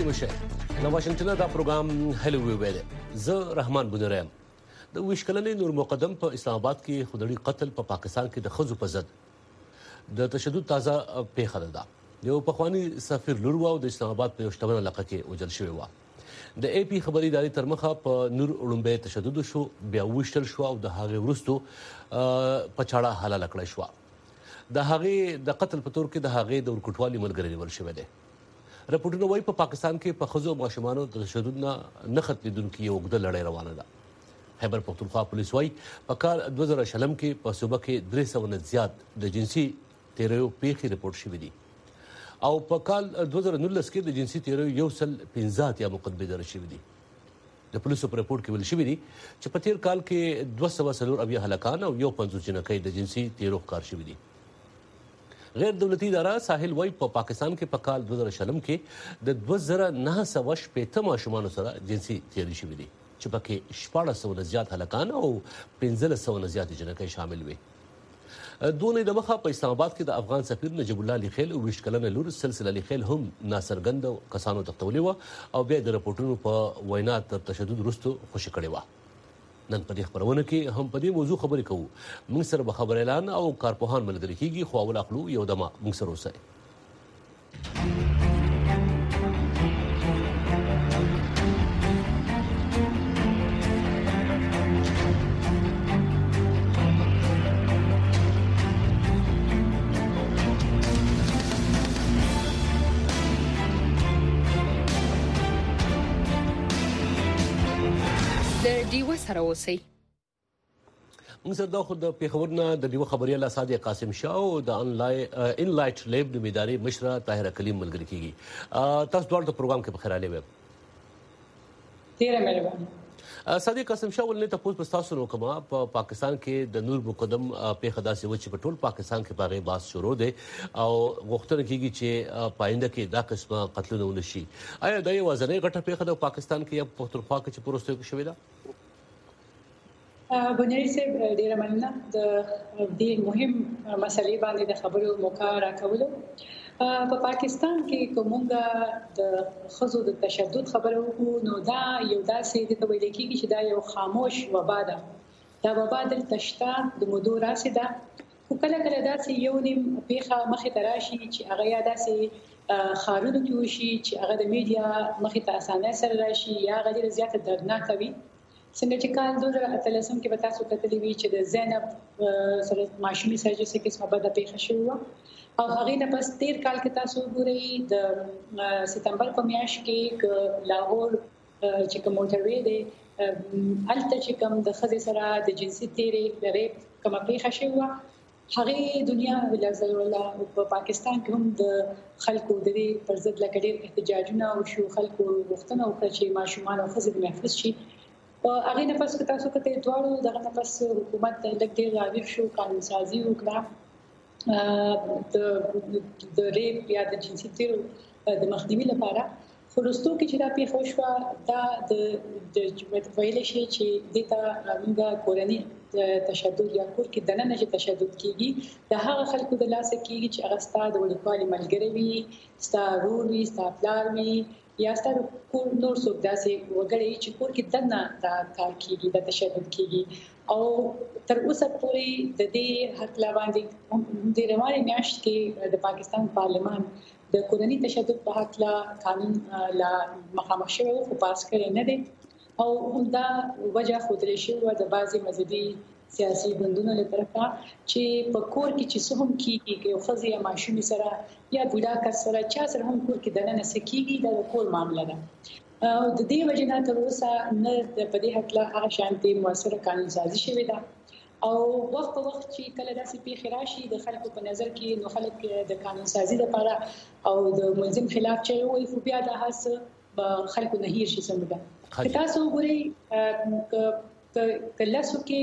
ستړي مشه له واشنگټن دا پروګرام هلو ویل زه رحمان بنورم د وشکلنې نور مقدم په اسلام آباد کې خودړي قتل په پاکستان کې د خزو په ضد د تشدد تازه پیښه ده یو پخوانی سفیر لور و د اسلام آباد په شتمن علاقه کې وجل شوی و د اي پی خبري ادارې تر مخه په نور اړومبه تشدد شو بیا وشتل شو او د هغه ورستو په چاړه حلاله کړی شو د هغه د قتل په تور کې د هغه د ورکټوالي ملګری ول شوی دی رپورټونه وايي په پاکستان کې په خزو ماشومانو د تشدد نه ختمېدونکې یو وګړه لړۍ روانه ده خیبر پختونخوا پولیس وايي په کال 2000 کې په صوبه کې 300 نه زیات د جنسي تیریو پیښې رپورټ شوې دي او په کال 2019 کې د جنسي تیریو یو سل 15 یا مقدمه درج شوې دي د پولیسو په رپورټ کې ویل شوې دي چې په تیر کال کې 240 هلاکان او یو 50 جنکۍ د جنسي تیرو ښکار شوې دي غیر دولتي اداره ساحل وايي په پاکستان کې په کال 2000 کې د 2915 ماشومانو سره جنسي تیری شوې دي چې پکې 1400 نه زیات هلاکان او 1500 نه زیات جنکۍ شامل وي دونه د مخه په اسلام آباد کې د افغان سفیر نجیب الله لیخیل او وشکلنه لور سلسله لیخیل هم ناصرګند کسانو تختولي و او بیا د رپورټونو په وینا تر تشدد وروسته خوشی کړي و نن په دې خبرونه کې هم په دې موضوع خبرې کوو موږ سره به خبر اعلان او کارپوهان ملګری کیږي خو اول اخلو یو دمه موږ سره اوسئ دیوه سره اوسئ موږ سره د خود پیښورنه د دیوه خبريال اسادی قاسم شاه او د ان لایټ لیب د ادارې مشره طاهره کلیم ملګری کیږي تاسو ډول د پروګرام کې په خیراله و ډیره مهرباني اسادی قاسم شاه ولنه تاسو په تاسو نو کما په پاکستان کې د نور مقدم پیښه داسې و چې په ټول پاکستان کې باغې باس شروع دي او غوښتنه کیږي چې پاینده کې دا قسمه قتلونه ونشي آیا د یوازنۍ غټه پیښه د پاکستان کې یا پختونخوا کې چې پروسته شوې ده بنیادی صاحب ډیره مننه د دې مهم مسلې باندې د خبرو موقع راکولو په پاکستان کې کومه د خزو د تشدد خبرو نو دا یو داسې د ویل کېږي چې دا یو خاموش وبا ده دا وبا د تشتا د مودو راسیده خو کله کله داسې یو نیم پیښه مخې ته راشي چې هغه یا داسې خارونو کې وشي چې هغه د میډیا مخې ته اسانه سره راشي یا هغه ډېر زیات دردناک وي څنګه چې کال 2013 کې به تاسو کتلې وی چې د زینب سره ماشومي سره چې قسمه بده پیښه شوه او هغه نه پس 13 کال کې تاسو ګورئ د سپتمبر په میاشت کې لاهور چې کوم موټروي دی الته چې کوم د خزې سره د جنسي تیری لري کومه پیښه شوه هغه دنیا ولازم الله په پاکستان کې هم د خلکو د دې پر ضد لکډیر احتجاجونه او شو خلکو غوښتنه وکړه چې ماشومان او خزې محفوظ شي هغه نه پس که تاسو کته دواړو دغه نه پس حکومت د ډېر راویښ شو قانون سازي وکړه د ریپ یا د جنسي تیرو د مخنیوي لپاره خلوستو کې چې دا پیښه شوه دا د ویل شي چې دته موږ کورنۍ تشدد یا کور کې دننه چې تشدد کیږي د هغه خلکو د لاسه کیږي چې هغه ستاسو د وړوکوالي ملګری وي ستاسو ورور وي ستاسو پلار وي یا ستاسو کور نور څوک داسې وګړي چې کور کې دننه دا کار کیږي د تشدد کیږي او تر اوسه پورې د دې حق لا باندې د رواني میاشت کې د پاکستان پارلمان د کورنۍ تشدد په حق لا قانون لا مخامخ شوی او پاس کړی نه دی او دا وجه خودلې شوی د بعضي مذهبي سیاسي ګوندونو له طرفه چې په کور کې چې څه هم کیږي او خزي یا ماشومي سره یا بوډا کس سره چا سره هم کور کې دننه سکیږي د کور معاملې ده او د دې وجه نه تر اوسه نه په دې حق لا هغه شانتي موثره قانون سازي شوی ده او وخت په وخت چې کله داسې پیښې راشي د خلکو په نظر کې نو خلک د قانون سازي لپاره او د ملزم خلاف چې وایي خو بیا د هڅ خلکو نه هیر شي څنګه تاسو وګورئ کلاسو کې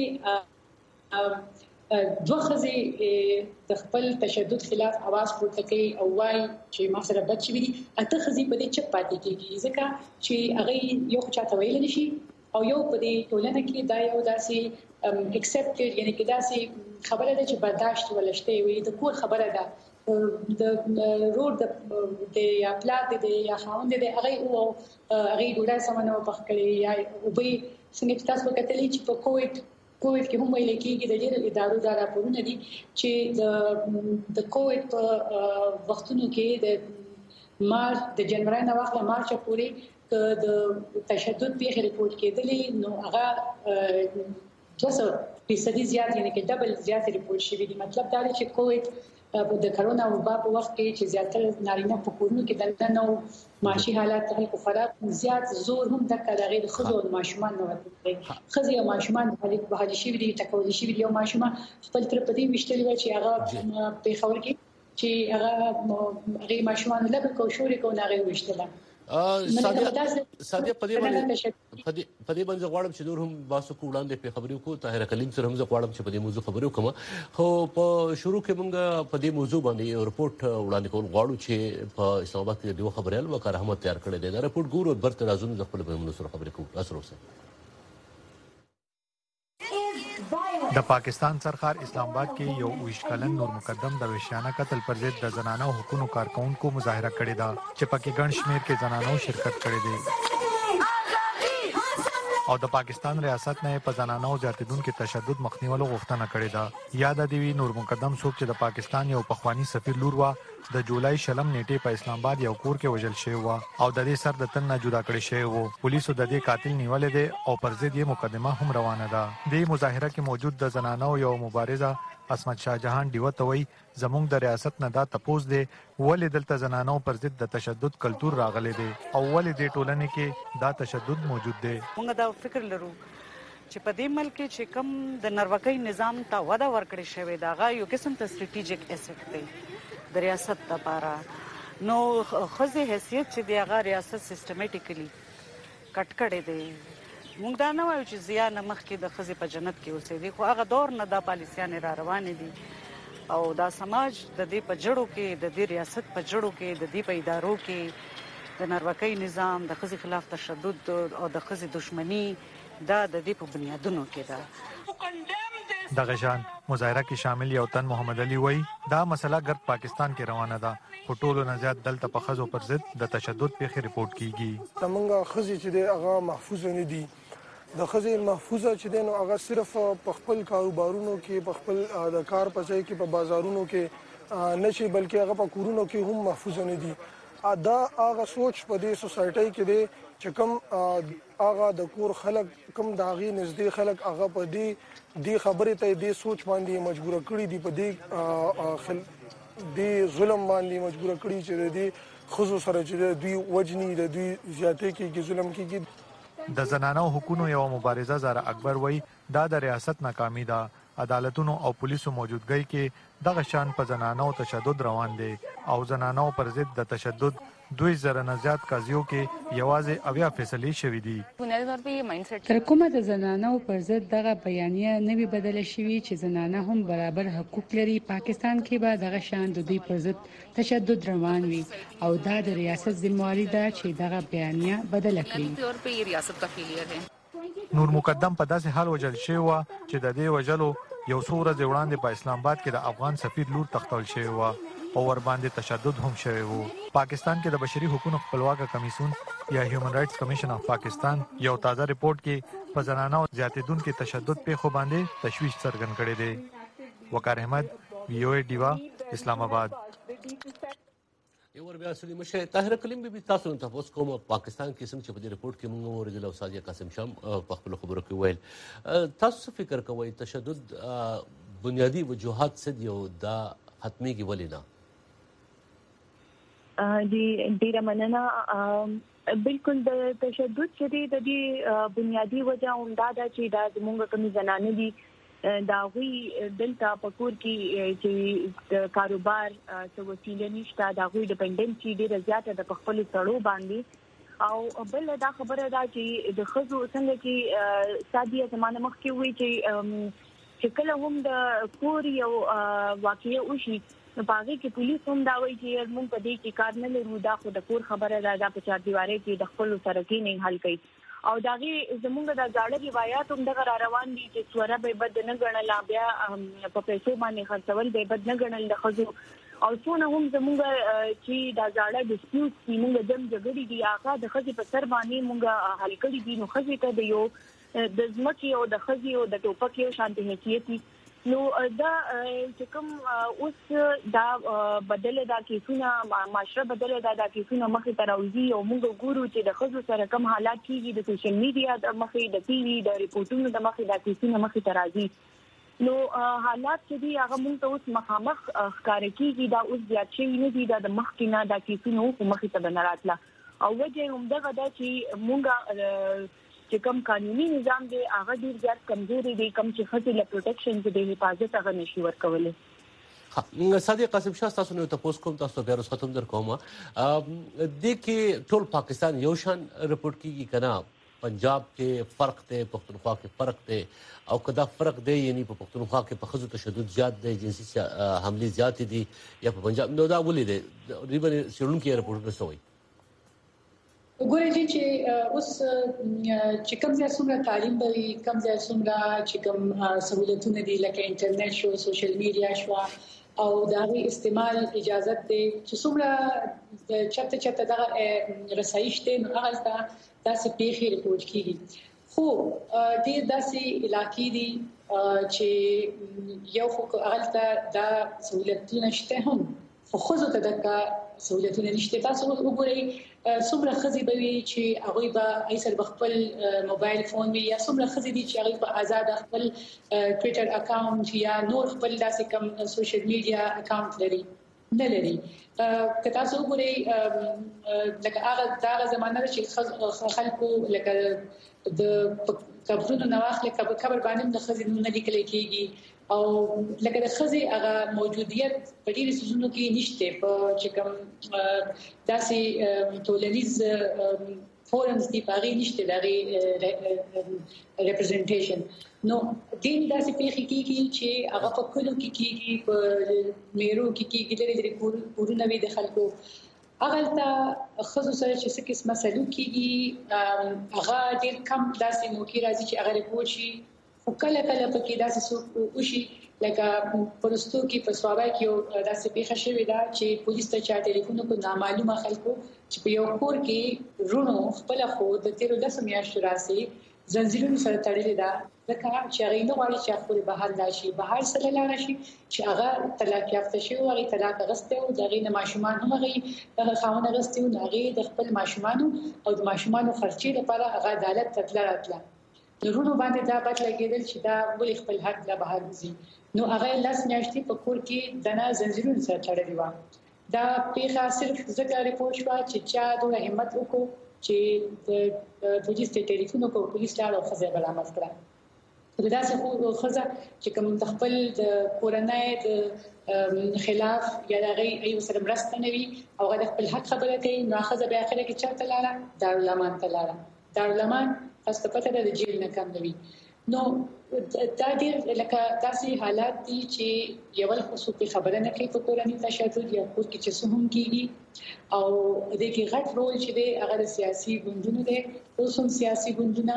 دوه خزې د خپل تشدد خلاف आवाज پورته کوي او وايي چې ما سره بد شي اته خزې په دې چپ پاتې کیږي ځکه چې هغه یو چاته ویل نشي او یو په دې ټولنه کې دا یو داسې اکسپټډ یعنی کې داسې خبره ده چې برداشت ولشته وي د کور خبره ده د روډ د یا پلات د یا خاوند د هغه او هغه ډوډۍ سمونه په کړی یا وبې څنګه تاسو کتلې چې په کووډ کې هم ویل کېږي د ډېر ادارو دا راپورونه دي چې د کووډ په وختونو کې د مارچ د جنوري نه واخله مارچ پورې د تشدد پیښې ریپورت کېدلې نو هغه 200% زیات یعنی کې ډبل زیات ریپورت شوی دی مطلب دا دی چې کووډ د کرونا وبا په وخت کې چې زیاتره نارینه په کورونو کې دننه او معاشي حالات خلکو خراب زیات زور هم د کارغې د خزو او ماشومان نه ورته خزي او ماشومان په حالي شي دي تکول شي دي او ماشومان خپل تر په دې وشتلې چې هغه په خبر کې چې هغه ماشومان له کو شوري کو نه غي وشتله ساده په دې باندې غواړم چې نور هم باسو کو وړاندې په خبرو کو طاهر کلیم سره هم غواړم چې په دې موضوع خبرو کوم خو په شروع کې موږ په دې موضوع باندې رپورت وړاندې کول غواړو چې په اسلام آباد کې د خبريال وکړه احمد تیار کړی دی دا رپورت ګورو برته راځو د خپل په سره خبرې کوو تاسو سره د پاکستان سرکار اسلام آباد کې یو ویشکلن نور مقدم د وحشیانه قتل پر ضد د زنانو حقوقو کارکونکو مظاهره کړې ده چې پکې ګڼ شمېر کې زنانو شرکت کړې ده او د پاکستان ریاست نه په زنانو زیاتیدونکو تشدد مخنیولو غوښتنه کړې ده یاد دی نور مقدم څوک چې د پاکستان یو پخوانی سفیر لور وا د جولای شلم نیټه په اسلام آباد یو کور کې وژل شوی و او د دې سر د تن نه جدا کړی شوی و پولیسو د دې قاتل نیولې ده او پر ضد یې مقدمه هم روانه ده د مظاهره کې موجود د زنانو یو مبارزه عصمت شاه جهان دیوتوي زموږ د ریاست نه دا تپوس دی ولې دلته زنانو پر ضد د تشدد کلچر راغلی دی او ولې د ټولنې کې دا تشدد موجود دی موږ دا فکر لرو چې په دې ملک کې کم د نروکۍ نظام ته وده ورکړې شوې دا غا یو قسم ته سټریټیجیک اسټ دی د ریاست لپاره نو خزه حیثیت چې دی هغه ریاست سیستماتیکلی کټ کړي دی موږ دا نه وایو چې زیان مخ کې د خزه په جنت کې اوسې دي خو هغه دور نه دا پالیسیان را روان دي او دا سماج د دې په جړو کې د دې ریاست په جړو کې د دې په ادارو کې د نروکۍ نظام د خزه خلاف تشدد او د خزه دښمنی دا د دې په بنیادونو کې ده د غشان مظاهره کې شامل یو تن محمد علي وای دا مسله ګرد پاکستان کې روانه ده خو ټولو نه زیات دلته په خزو پر ضد د تشدد پیښې ریپورت کیږي تمنګ خزي چې هغه محفوظ نه دي د خزي محفوظه چې نو هغه صرف په خپل کاروبارونو کې په خپل د کار په ځای کې په بازارونو کې نشي بلکې هغه په کورونو کې هم محفوظ نه دي دا هغه سوچ په دې سوسایټي کې دی چې کوم هغه د کور خلک کوم داغي نږدې خلک هغه په دې خبرې ته دې سوچ باندې مجبور کړی دي په دې ظلم باندې مجبور کړی چې دې خزو سره چې دوی وجنی د دوی زیاتې کې ظلم کېږي د زنانو حقوقو یو مبارزه زاره اکبر وای دا د ریاست ناکامي ده عدالتونو او پولیسو موجودګۍ کې دغه شان په زنانو تشدد روان دي او زنانو پر ضد د تشدد 2000 نه زیات قاضیو کې یوازې 80 فیصلې شوې دي تر کومه د زنانو پر ضد دغه بیانیه نوي بدل شوی چې زنانه هم برابر حقوق لري پاکستان کې به دغه شان د دوی پر ضد تشدد روان وي او دا د ریاست ذمہواری ده چې دغه بیانیه بدل کړي نور مقدم په داسې حال وجل شوی و چې د دې وجلو یو څو ورځې وړاندې په اسلام آباد کې د افغان سفیر لور تختول شوی و او ور باندې تشدد هم شوی و پاکستان کې د بشري حقوقو خپلواک کمیسیون یا هیومن رائټس کمیشن اف پاکستان یو تازه ریپورت کې په زنانو زیاتیدونکو تشدد په خو باندې تشویش څرګند کړی دی وقار احمد وی او ای ډیوا اسلام آباد یو ور بیا سړي مشه طاهر کلیم به تاسو ته اوس کوم پاکستان کې څنګه چې په دې رپورت کې موږ ورته او ساجي قاسم شام په خپل خبرو کې ویل تاسو فکر کوئ تشدد بنیادی وجوهات څه دي او دا حتمي کې ولې نه دی ډیره مننه بالکل د تشدد چې د دې بنیادی وجه همدا ده چې دا زموږ کوم زنانه دي دا وی دلته پکور کې چې کاروبار څه وسیله نشته دا وی ډیپندنسي ډیره زیاته د خپل سړو باندې او بل دا خبره ده چې د خزو څنګه چې سادیه زمانه مخ کې وی چې کله هم د کور یو واقعي وشي نو باغې کې پولیس هم دا وایي چې موږ په دې کې کار نه لرو دا خو د کور خبره ده دا په چار دیواره کې د خپل سره کې نه حل کوي او داغي زموږ د ځاړه روایت هم دغه روان دي چې سوره به بد نه غنل بیا په پیسو باندې خرڅول به بد نه غنل د خزو او څونه هم زموږ چې دا ځاړه ډیسپیوټ چې موږ دم جګړې دي هغه د خزي په سر باندې موږ حل کړی دي. نو خزي ته د یو د ځمکې او د خزي او د ټوپک یو شانتي حیثیت نو دا چې کوم اوس دا بدله دا کیسونه معاشره بدله دا کیسونه مخې ته راوځي او موږ ګورو چې د خزو سره کوم حالات کیږي د سوشل میډیا د مخې د ټي وي د ریپورتونو د مخې دا کیسونه مخې ته راځي. نو حالات چې دی هغه موږ ته اوس مخامخ ښکار کیږي دا اوس زیات شي نه دي دا د مخکې نه دا کیسونه مخې ته بنراتله او وجه هم دغه دا چې موږ چې کوم قانوني نظام دی هغه ډیر زیات کمزوري دی کم چې خځې له پروټیکشن د حفاظت هغه نشي ورکولای. صادق قاسم شاه تاسو نو تاسو کوم تاسو بیا رسختم در کومه د کې ټول پاکستان یو شان رپورټ کیږي کنه پنجاب کې فرق ته پښتونخوا کې فرق ته او کدا فرق دی یعنی په پښتونخوا کې په خځو تشدد زیات دی جنسي حمله زیات دي یا په پنجاب نو دا ولې دی ریبن شړون کې رپورټ وسوي وګورئ چې اوس چې کوم ځای څومره تعلیم دی کوم ځای څومره چې کوم سہولتونه دي لکه انټرنیټ شو سوشل میډیا شو او دا غي استعمال اجازه دي چې څومره چته دغه رسایش ته نو هغه داسې پیښې رپورټ کیږي خو ډېر داسې علاقې دي چې یو خو هغه دا سہولتونه شته هم خو ته دغه سہولتونه نشته. تاسو وګورئ څومره خزي به وي چې هغه به ایسر بخپل موبایل فون وي یا څومره خزي دي چې هغه په آزاد خپل ټوئیټر اکاونټ یا نور خپل داسې کوم سوشل میډیا اکاونټ لري نه لري. که تاسو وګورئ لکه هغه دا زمانه چې خلکو لکه د قبرونو نواخله قبر باندې د خزي نه لیکل کېږي او لکه د خزي هغه موجودیت په ډیرو سيزونو کې نشته په چې کوم داسې ټولنیز فورمز دی پاره نشته دغه ریپرزنټیشن. نو دین داسې پیښې کیږي چې هغه په کلو کې کیږي په میرو کې کیږي لري کورونه وي د خلکو هغه ته خزو سره چې څه قسمه سلوک کیږي هغه ډیر کم داسې موقع راځي چې هغه رپورټ شي خو کله پکې داسې وشي لکه پرستو کې په سوابای کې داسې پیښه شوې ده چې پولیس ته چا ټلیفون کو نامعلومه خلکو چې په یو کور کې رونو خپل خو د 13 میاشتو راسي زنجیرونو سره تړلې ده ځکه چې هغه نه غواړي چې خپل بهر راشي بهر سره لاړ شي چې هغه طلاق یافته شي او هغه طلاق غسته او دغه نه ماشومان هم هغه خاونه غسته او هغه د خپل ماشومان او د ماشومان خرچي لپاره هغه عدالت ته راتله نورونو باندې دا بد لګیدل چې دا ولې خپل حق لا بهر وزي نو هغه لاس میاشتې په کور کې دنا زنجیرونو سره تړلې و. دا پیښه صرف ځکه ریپورت شو چې چا دوه همت وکړو چې د پولیس ته ټلیفون وکړو پولیس لاړ او خزه برآمد کړه. دا څه خو خزه چې کوم خپل د کورنۍ د خلاف یا د غي سره مرسته نوي او د خپل حق خبره کوي نو خزه به اخره کې چاته لاړه دارالمان ته لاړه دارالمان تاسو ته پته ده د جیل نه کم نوي. نو دا ډیر لکه داسې حالات دي چې یو بل خصوصي خبره نه کوي په کورنۍ تشدد یا کور کې چې څه هم کیږي او د کې غټ رول چې دی هغه سیاسي ګوندونو دی اوس هم سیاسي ګوندونه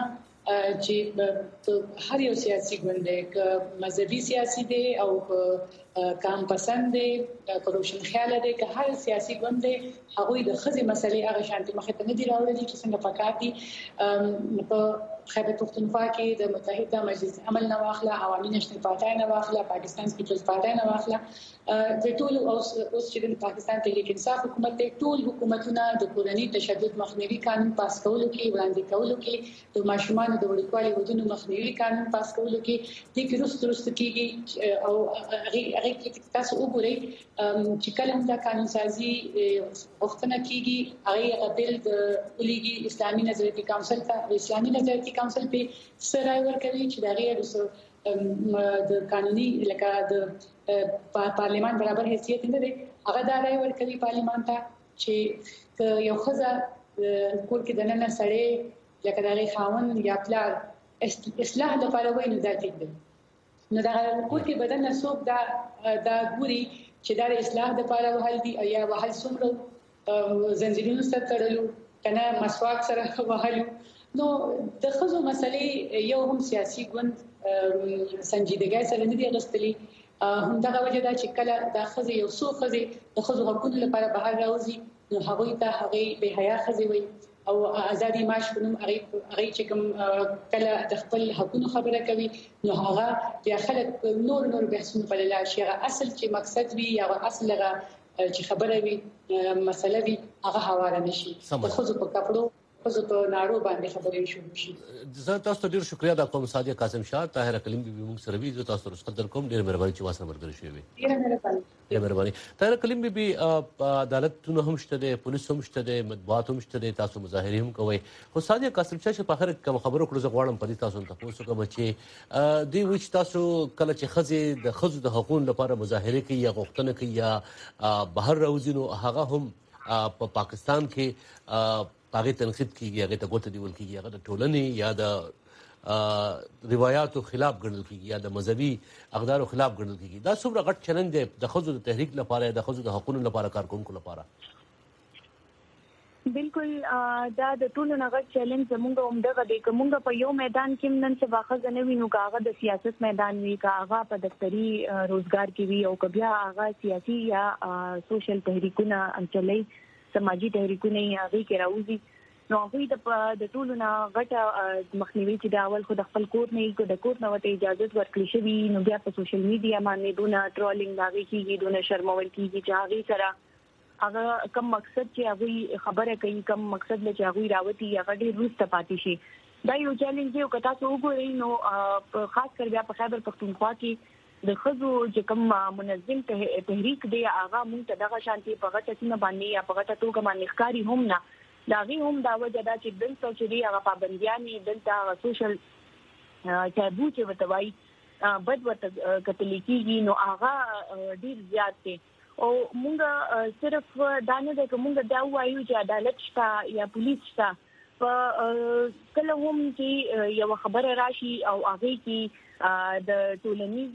چې هر یو سیاسي ګوند دی که مذهبي سیاسي دی او کام پسند دی که روشن خیال دی که هر سیاسي ګوند دی هغه د خزي مسلې هغه شانتي مخه ته نه دی راوړي چې څنګه پکار دي په خیبر پختونخوا کې د متحده مجلس عمل نه واخله عوامي نشنل پارټای نه واخله پاکستان پیپلز پارټای نه واخله د ټول اوس چې د پاکستان تحریک انصاف حکومت ټول حکومتونه د کورنۍ تشدد مخنیوي قانون پاس کولو کې وړاندې کولو کې د ماشومان د وړوکوالي ودونو مخنیوي قانون پاس کولو کې د کیروست کېږي او هغه کې تاسو وګورئ چې کله هم دا قانون سازي وختونه کېږي هغه بل د ولېږي اسلامي نظریاتي کونسل ته اسلامي نظریاتي کونسل په سره ورکوي چې دا غیر د قانوني لکه د پارلیمان برابر حیثیت نه دی هغه دا راي ورکوي پارلیمان ته چې یو خزه کور کې د نن سړی لکه دا خاون یا پلار اصلاح لپاره وایي نو دا ټیک دی نو دا کور کې بدن نسوب دا ګوري چې دا اصلاح لپاره وهل دي یا وهل څومره زنجیرونو سره تړلو کنه مسواک سره وهلو نو د خزو مسلې یو هم سیاسي ګوند سنجیدګۍ سره نه دی غوښتلې همدغه وجه دا چې کله د خزې یو څو خزې د خزو حقوقو لپاره بهر راوځي نو هغه ته هغه به حیا خزې وي او ازادي معاش په نوم هغه چې کوم کله د خپل حقوقو خبره کوي نو هغه بیا خلک نور بحثونه په لاله شي اصل چې مقصد وي یا اصل هغه چې خبره وي مسله وي هغه حواله نشي د خزو په کپړو خزو په نارو باندې خبرې شروع شي. زه تاسو ته ډیر شکریا د کوم صادق قاسم شاه طاهره کلیم بي موږ سره وی زه تاسو رسخت در کوم ډیر مهرباني چې واسه مرګري شوی وي. ډیر مهرباني. طاهره کلیم بي عدالتونه هم شته دي پولیس هم شته دي مطبوعات هم شته دي تاسو مظاهره هم کوي خو صادق قاسم شاه چې په اخر کوم خبرو کړو زه غواړم په دې تاسو ته تاسو کوم چې دی وچ تاسو کله چې خزي د خزو د حقوقو لپاره مظاهره کوي یا غوښتنه کوي یا بهر راوځي نو هغه هم په پاکستان کې هغه تنقید کیږي هغه ته ګوت دیول کیږي هغه د ټولنې یا د روایتو خلاف ګڼل کیږي یا د مذهبي اقدارو خلاف ګڼل کیږي دا څومره غټ چیلنج دی د خزو د تحریک لپاره د خزو د حقوقو لپاره کارکونکو لپاره. بالکل دا د ټولو نه غټ چیلنج زموږ همدغه دی که موږ په یو میدان کې نن سبا ښځه نه وي نو که هغه د سیاست میدان وي که هغه په دفتري روزګار کې وي او که بیا هغه سیاسي یا سوشل تحریکونه چلي سماجی تحریکونه یې هغه کې راوځي نو هغه د ټولو نه غټه مخنیوي چې د اول خو د خپل کور نه کو د کور نه وته اجازه ورکړي شوی نو بیا په سوشل میډیا باندې دونه ټرولینګ هغه کیږي دونه شرمول کیږي چې هغه سره هغه کم مقصد چې هغه خبره کوي کم مقصد له چې هغه راوتی هغه ډیر روسته پاتې شي دا یو چیلنج دی او که تاسو وګورئ نو خاص کر بیا په خیبر پختونخوا کې د خزو چې کوم منظم تحریک دی هغه مونږ ته دغه شانتي په غټه سیمه باندې یا په غټه توګه باندې ښکاری هم نه دا غي هم دا وجه دا چې دلته چې دی هغه پابنديانې دلته سوشل تابو چې وتوي بد وت کتلیکي نو هغه ډیر زیات دی او مونږ صرف دا نه ده کومه دا وایو چې عدالت شته یا پولیس شته په کله هم چې یو خبره راشي او هغه کې د ټولنیز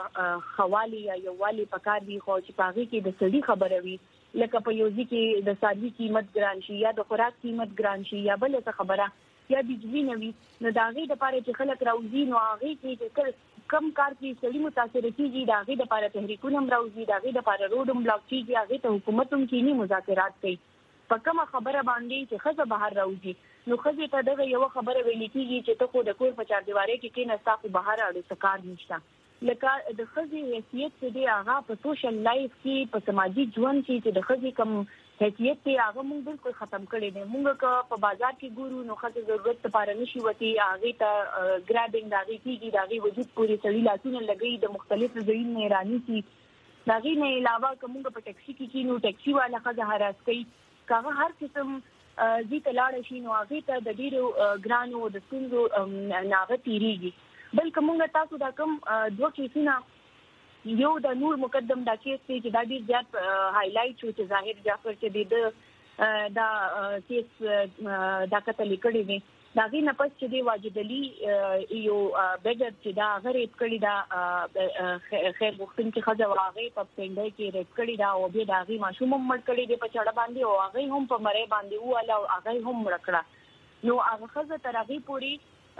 حواله یا یووالي پکار دی خو چې پاغي کې د سړي خبره وي لکه په یوځي کې د سړي قیمت ګران شي یا د خوراک قیمت ګران شي یا بل څه خبره یا بجلی نوي نو دا غي د پاره چې خلک راوځي نو هغه کې چې کم کار کې سړي متاثر کیږي دا غي د پاره تحریکونه هم راوځي دا غي د پاره روډم بلاک کیږي هغه ته حکومت هم کینی مذاکرات کوي په کومه خبره باندې چې خزه بهر راوځي نو خزه ته دغه یو خبره ویل کیږي چې ته خو د کور په چار دیواره کې کینې تاسو بهر اړو سکار نشته لکه د خزه حیثیت دې هغه په سوشل لایف کې په سماجی ژوند کې چې د خزه کم حیثیت دې هغه موږ بالکل ختم کړی دی موږ په بازار کې ګورو نو خزه ضرورت لپاره نشي وتی هغه ته ګرابینګ داږي کیږي داږي وجود پوری سړی لاسونه لګي د مختلفو ځایونو نه رانی کی داږي نه علاوه کومه په ټیکسي کې کینو ټیکسي والا خزه هراس کوي کاغه هر قسم زی تلاړ شي نو هغه ته د ډیرو ګرانو د ستونزو ناغه تیریږي بلکې موږ تاسو دا کوم دوه کیسونه یو د نور مقدم دا کیس چې دا ډیر زیات هایلایټ شو چې ظاهر جعفر چې دا کیس دا قتل کړی دی دا غي نه پس چې دی واجد علي یو بیګر چې دا غریب کړی دا خیر وختن کې خځه واغې په پندای کې ریپ کړی دا او به دا غي ماشوم مړ کړی دی په چړه باندې او هغه هم په مړې باندې واله او هغه هم مړ کړه نو هغه خځه ترغي پوری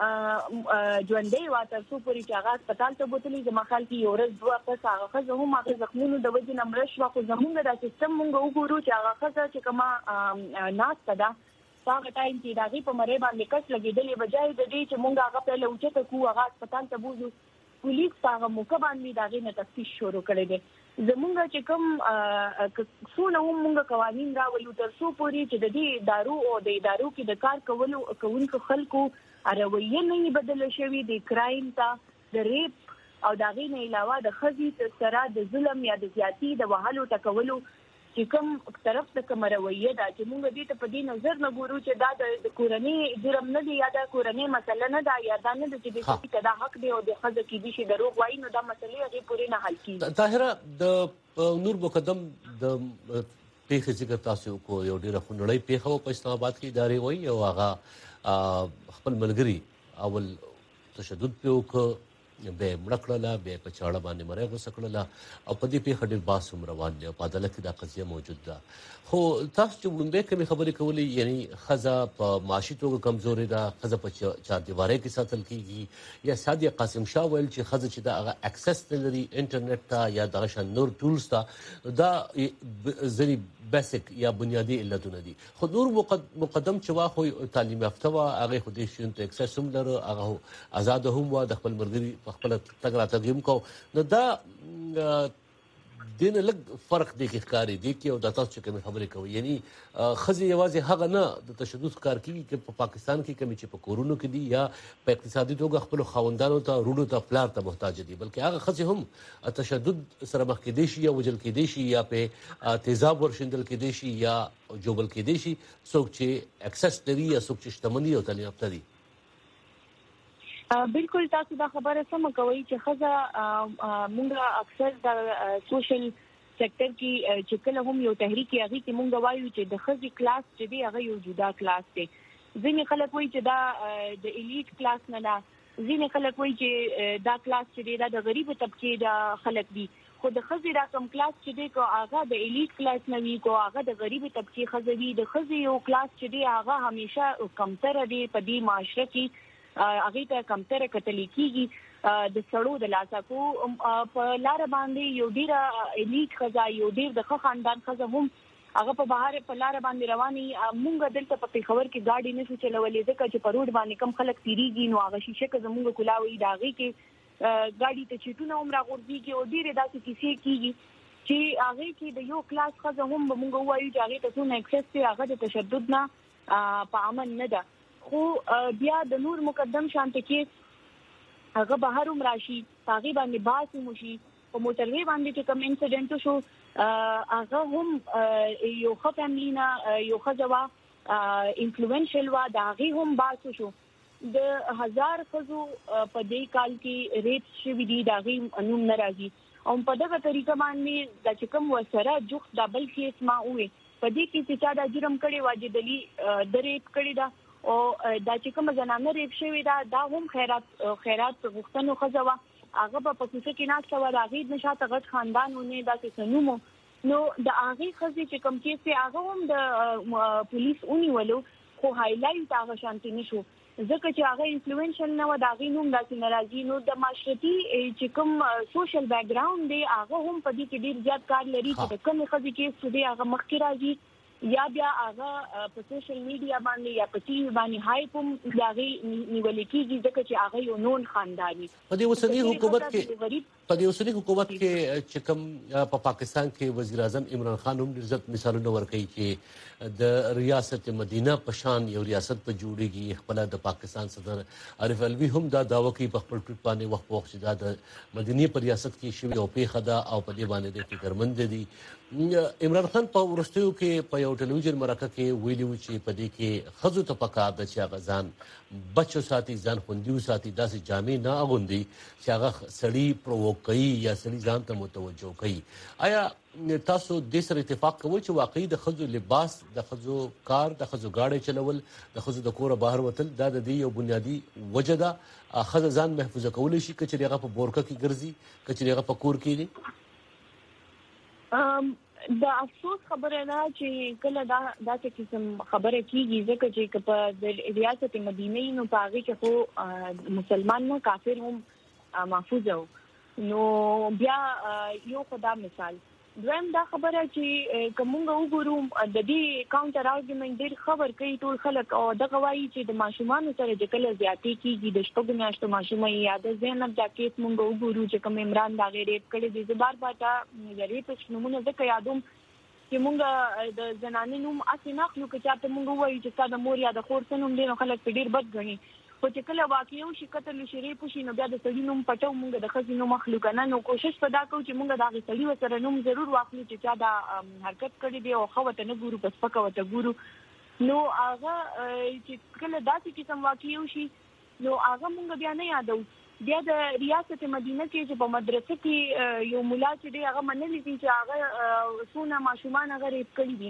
ژوندۍ واته سو پوری چې هغه هسپتال ته بوتلې زما خال کې یو ورځ دوه پس هغه خځه هم هغه زخمونو د وجې نمرش واخو زمونږ د سیستم مونږ وګورو چې هغه خځه چې کما ناس تدا هغه ټایم چې داغي په مړې باندې کس لګیدلې بجای د دې چې مونږ هغه په لوچته کو هغه هسپتال ته بوزو پولیس هغه موقع باندې داغي نه تفتیش شروع کړی دی زمونږ چې کوم څونه مونږ قوانين راولو تر څو پوري چې د دې دارو او د ادارو کې د کار کوونکو خلکو اړویه نه بدل شوی د کرایم ته د ریپ او داغي نه علاوه د خزي سره د ظلم یا د زیاتی د وهلو تکولو چې کوم طرف ته کوم رویه دا چې موږ دې ته په دې نظر نه ګورو چې دا د کورنۍ جرم نه دی یا د کورنۍ مسله نه دا یا دا نه چې د دا حق دی او د خزه کې دي چې دروغ وایي نو دا مسلې هغه پورې نه حل کیږي. طاهره د نور مقدم د پیښې ذکر تاسو کو یو ډیره خنړی پیښه په اسلام آباد کې ادارې وایي او هغه خپل ملګری اول تشدد په وک به مړه کړله، بیا په چاړه باندې مری غوڅه کړله او په دې پیښه ډېر بحث هم روان دی او په عدالت کې دا قضیه موجود ده. خو تاسو چې وړاندې کومې خبرې کولې، یعنی ښځه په معاشي توګه کمزورې ده، ښځه په چاردیوارۍ کې ساتل کېږي، یا سادیا قاسم شاه ویل چې ښځه چې دا هغه اکسس نه لري انټرنیټ ته یا دغه شان نور ټولز ته، دا ځینې بیسک یا بنیادي علتونه دي. خو نور مقدم چې واخو تعلیم یافته وه، هغې خو دې شیانو ته اکسس هم لره، هغه ازاده هم وه، د خپل ملګري په خپله تګ راتګ هم کو. نو دا دې نه لږ فرق دی کې ښکاري دی کې او دا تاسو چې کومې خبرې کوئ، یعنی ښځې یوازې هغه نه د تشدد ښکار کېږي چې په پاکستان کې کومې چې په کورونو کې دي یا په اقتصادي توګه خپلو خاوندانو ته، رونو ته، پلار ته محتاج دي، بلکې هغه ښځې هم تشدد سره مخ کېدی شي یا وژل کېدی شي یا په تیزاب ورشیندل کېدی شي یا جوبل کېدی شي، څوک چې اکسس لري یا څوک چې شتمني او تعلیم یافته دي. بالکل تاسو دا خبره سم کوي چې ښځه مونږ اکثر د سوشل سېکټر کې چې کله هم یو تحریک هغه کې مونږ وایو چې د ښځې کلاس چې دی هغه یو جدا کلاس دی. ځینې خلک وایي چې دا د الیټ کلاس نه ده، ځینې خلک وایي چې دا کلاس چې دی دا د غریب طبقه د خلک دي. خو د ښځې دا کم کلاس چې دی کو هغه د الیټ کلاس نه وي، کو هغه د غریب طبقه ښځه وي. د ښځې یو کلاس چې دی هغه همیشه کمتر دی په دې معاشره کې، هغه ته کمتر کتل کېږي. د سړو د لاسه کو په لار باندې یو ډیر الیټ ښځه، یو ډیر د ښه خاندان ښځه هم هغه په بهر په لار باندې رواني. مونږ دلته په پیښور کې ګاډي نشو چلولې ځکه چې په روډ باندې کم خلک تیریږي، نو هغه شیشه که زمونږ کولاوي د هغې کې ګاډي ته چیټونه هم راغورځېږي او ډېرې داسې کیسې کېږي چې هغې کې د یو کلاس ښځه هم به مونږ ووایو چې هغې ته څونه اکسس دی، هغه د تشدد نه په امن نه ده. خو بیا د نور مقدم شانته کې هغه بهر هم راشي، هغې باندې بحث هم وشي. په موټروي باندې چې کوم انسیډنټ شو هغه هم یو ښه فیملي نه یو ښځه وه، انفلوئنشل وه، د هغې هم بحث وشو. د 1000 ښځو په دې کال کې ریپ شوي دي، د هغې نوم نه راځي. او په دغه طریقه باندې دا چې کوم ورسره جوخت دا بل کیس ما ووې په دې کې چې چا دا جرم کړی واجد علي د ریپ کړی ده او دا چې کوم زنانه ریپ شوې ده دا هم خیرات غوښتنو ښځه وه، هغه په کوڅه کې ناسته وه، د هغې نه شاته غټ خاندان ونه داسې څه نوم و. نو د هغې ښځې چې کوم کیس دی هغه هم د پولیس ونیولو، خو هایلایټ هغه شانتې نه شو ځکه چې هغه انفلوئنشل نه وه، د هغې نوم داسې نه راځي. نو د معاشرتي چې کوم سوشل بیک ګراوند دی هغه هم په دې کې ډېر زیات کار لري چې د کومې ښځې کیس چې دی هغه مخکې راځي یا بیا هغه په سوشل میډیا باندې یا په ټي وي باندې هایپ هم د هغې نیول کېږي ځکه چې هغه یو نون خانداني. په دې اوسني حکومت کې چې کوم په پاکستان کې وزیر اعظم عمران خان هم ډېر زیات مثالونه ورکوي چې د ریاست مدینه په شان یو ریاست په جوړېږي. خپله د پاکستان صدر عارف الوي هم دا دعوه کوي په خپل ټویټ باندې وخت په وخت چې دا د مدینې په ریاست کې شوې یو پیښه ده او په دې باندې ډېر فکرمند دي. عمران خان په وروستیو کې په یو ټلویزیون مرکه کې ویلي و چې په دې کې ښځو ته پکار ده چې هغه ځان بچو ساتي، ځان خوندي وساتي، داسې جامې نه اغوندي چې هغه سړي پرووک کوي یا سړي ځان ته متوجه کوي. آیا تاسو دې سره اتفاق کوئ چې واقعي د ښځو لباس، د ښځو کار، د ښځو ګاډی چلول، د ښځو د کوره بهر وتل دا د دې یو بنیادي وجه ده؟ ښځه ځان محفوظه کولی شي که چېرې هغه په بورکه کې ګرځي، که چېرې هغه په کور کې دی؟ د افسوس خبره ده چې کله داسې قسم خبره کېږي ځکه چې که په ریاست مدینه نو په هغې کې خو مسلمان نه کافر هم محفوظه و. نو بیا یو خو دا مثال. دویم دا خبره چې که مونږ وګورو د دې کاونټر آرګومنټ ډېر خبر کوي ټول خلک او دغه وایي چې د ماشومانو سره چې کله زیاتې کېږي د شپږو میاشتو ماشومه یا د زینب دا کیس مونږ وګورو چې کوم عمران د هغې ریپ کړی دی. زه بار بار دا د ریپسټ نومونه ځکه یادوم چې مونږ د زنانې نوم هسې نه اخلو که چاته مونږ ووایو چې ستا د مور یا د خور څه نوم دی نو خلک پرې ډېر بد ګڼي، خو چې کله واقع وشي قتل وشي ریپ وشي نو بیا د سړي نوم پټو مونږ د ښځې نوم اخلو که نه. نو کوشش په دا کوو چې مونږ د هغې سړي ورسره نوم ضرور واخلو چې چا دا حرکت کړی دی او ښه ورته نه ګورو په سپکه ورته ګورو. نو هغه چې کله داسې قسم واقع وشي نو هغه مونږ بیا نه یادو. بیا د ریاست مدینه کې چې په مدرسه کې یو ملا چې دی هغه منلی دي چې هغه څونه ماشومان هغه ریپ کړي دي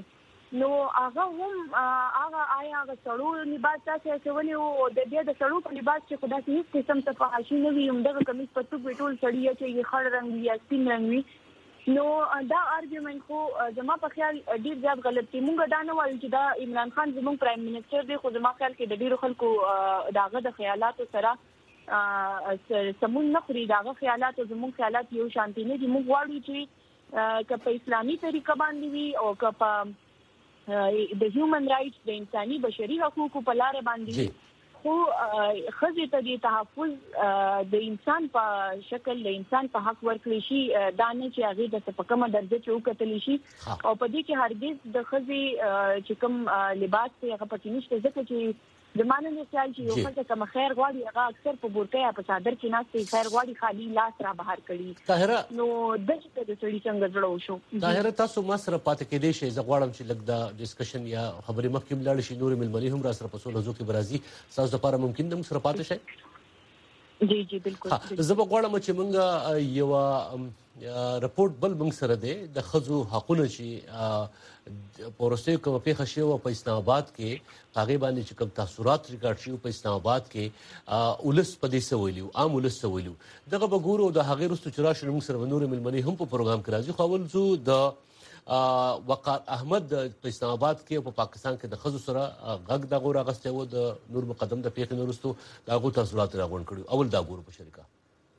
نو هغه هم هغه آیا هغه سړو لباس تاسو چولې او د دې د سړو په لباس چې خدای هیڅ قسم ته فحاشي نه وي، همدغه کمیس په تو ټول سړی چې خړ رنگ وي یا سپین رنگ وي. نو دا ارګومنت خو زما په خیال ډیر زیات غلط دی. مونږ دا نه وایو چې دا عمران خان زموږ پرایم منسٹر دی، خو زما خیال کې د ډیرو خلکو داغه د خیالاتو سره سمون نه خوري. داغه خیالات او زموږ خیالات یو شانتي نه دي. مونږ غواړو چې که په اسلامي طریقه باندې وي او که په د هیومن رائټس د انساني بشري حقوقو په لار باندې، خو خزه ته د تحفظ د انسان په شکل د انسان په حق ورکړي شي، دا نه چې هغه د تفکمه درجه چې وکتل شي. او په دې کې هرگز د خزه چې کوم لباس ته هغه پټی نشته، ځکه چې د ماننه خیال چې یو خلک کوم خیر غواړي هغه اکثر په بورکه یا په صادر کې ناشته خیر غواړي خالی لاس را بهر کړي. طاهره نو دغه د سړي څنګه جوړو شو. طاهره تاسو ما سره پاتې کېدې شي، زه غواړم چې لږ دا ډسکشن یا خبرې مخکې لاړ شي. نور ملمني هم را سره په سولو کې برازي تاسو لپاره ممکن ده سره پاتې شي. جی بالکل. زه به غواړم چې موږ یو رپورت بل موږ سره دی د خزو حقونه چې پورسته کوم په خشي او په اسلام آباد کې هغه باندې چې کوم تاثیرات ریکارډ شي په اسلام آباد کې ولس په دې سویلو عام ولس سویلو دغه بګورو د هغه رستو چرآ شنو موږ سره نور ملمني هم په پروګرام کې راځي. خو اول زو د وقار احمد په اسلام آباد کې او په پاکستان کې د خزو سره غږ د غور اغسته و د نور مقدم د پیښې نورستو د هغه تاثیرات راغون کړي. اول دا غورو په شریکه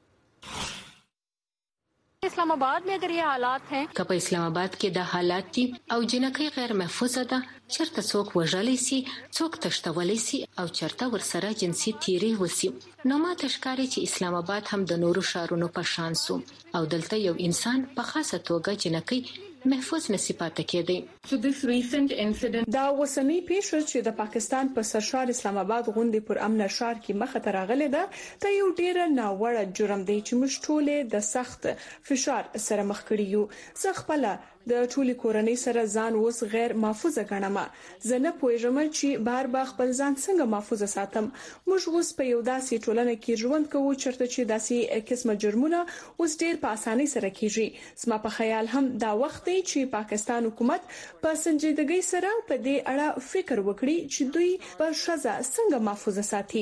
اسلام آباد में अगर ये हालात हैं که په اسلام آباد کې د حالات دي او جنکۍ غیر محفوظه ده، چرته څوک وژلی سي، څوک تشتولی سي او چرته ورسره جنسي تیری وسی، نو ما تشکاري چې اسلام آباد هم د نورو شهرونو په شان سو او دلته یو انسان په خاصه توګه جنکۍ محفوظ نسی پاتې کېدی. دا وسنی پیښه چې د پاکستان په سرشار اسلام آباد غونډې پر امن شهر کې مخه ته راغله ده، ته یو ډیره ناوړه جرم دی چې موږ ټول د سخت فشار سره مخ کړی یو. زه خپل د ټولي کورنۍ سره ځان اوس غیر محفوظه ګڼم. زه نه پوهیږم چې بار خپل ځان څنګه محفوظه ساتم. موږ اوس په یو داسې ټولنه کې ژوند کوو چرته چې داسې قسمه جرمونه اوس ډیر په اسانۍ سره کیږي. زما په خیال هم دا وخت دی چې پاکستان حکومت په سنجیدګۍ سره په دې اړه فکر وکړي چې دوی په شذا څنګه محفوظه ساتي.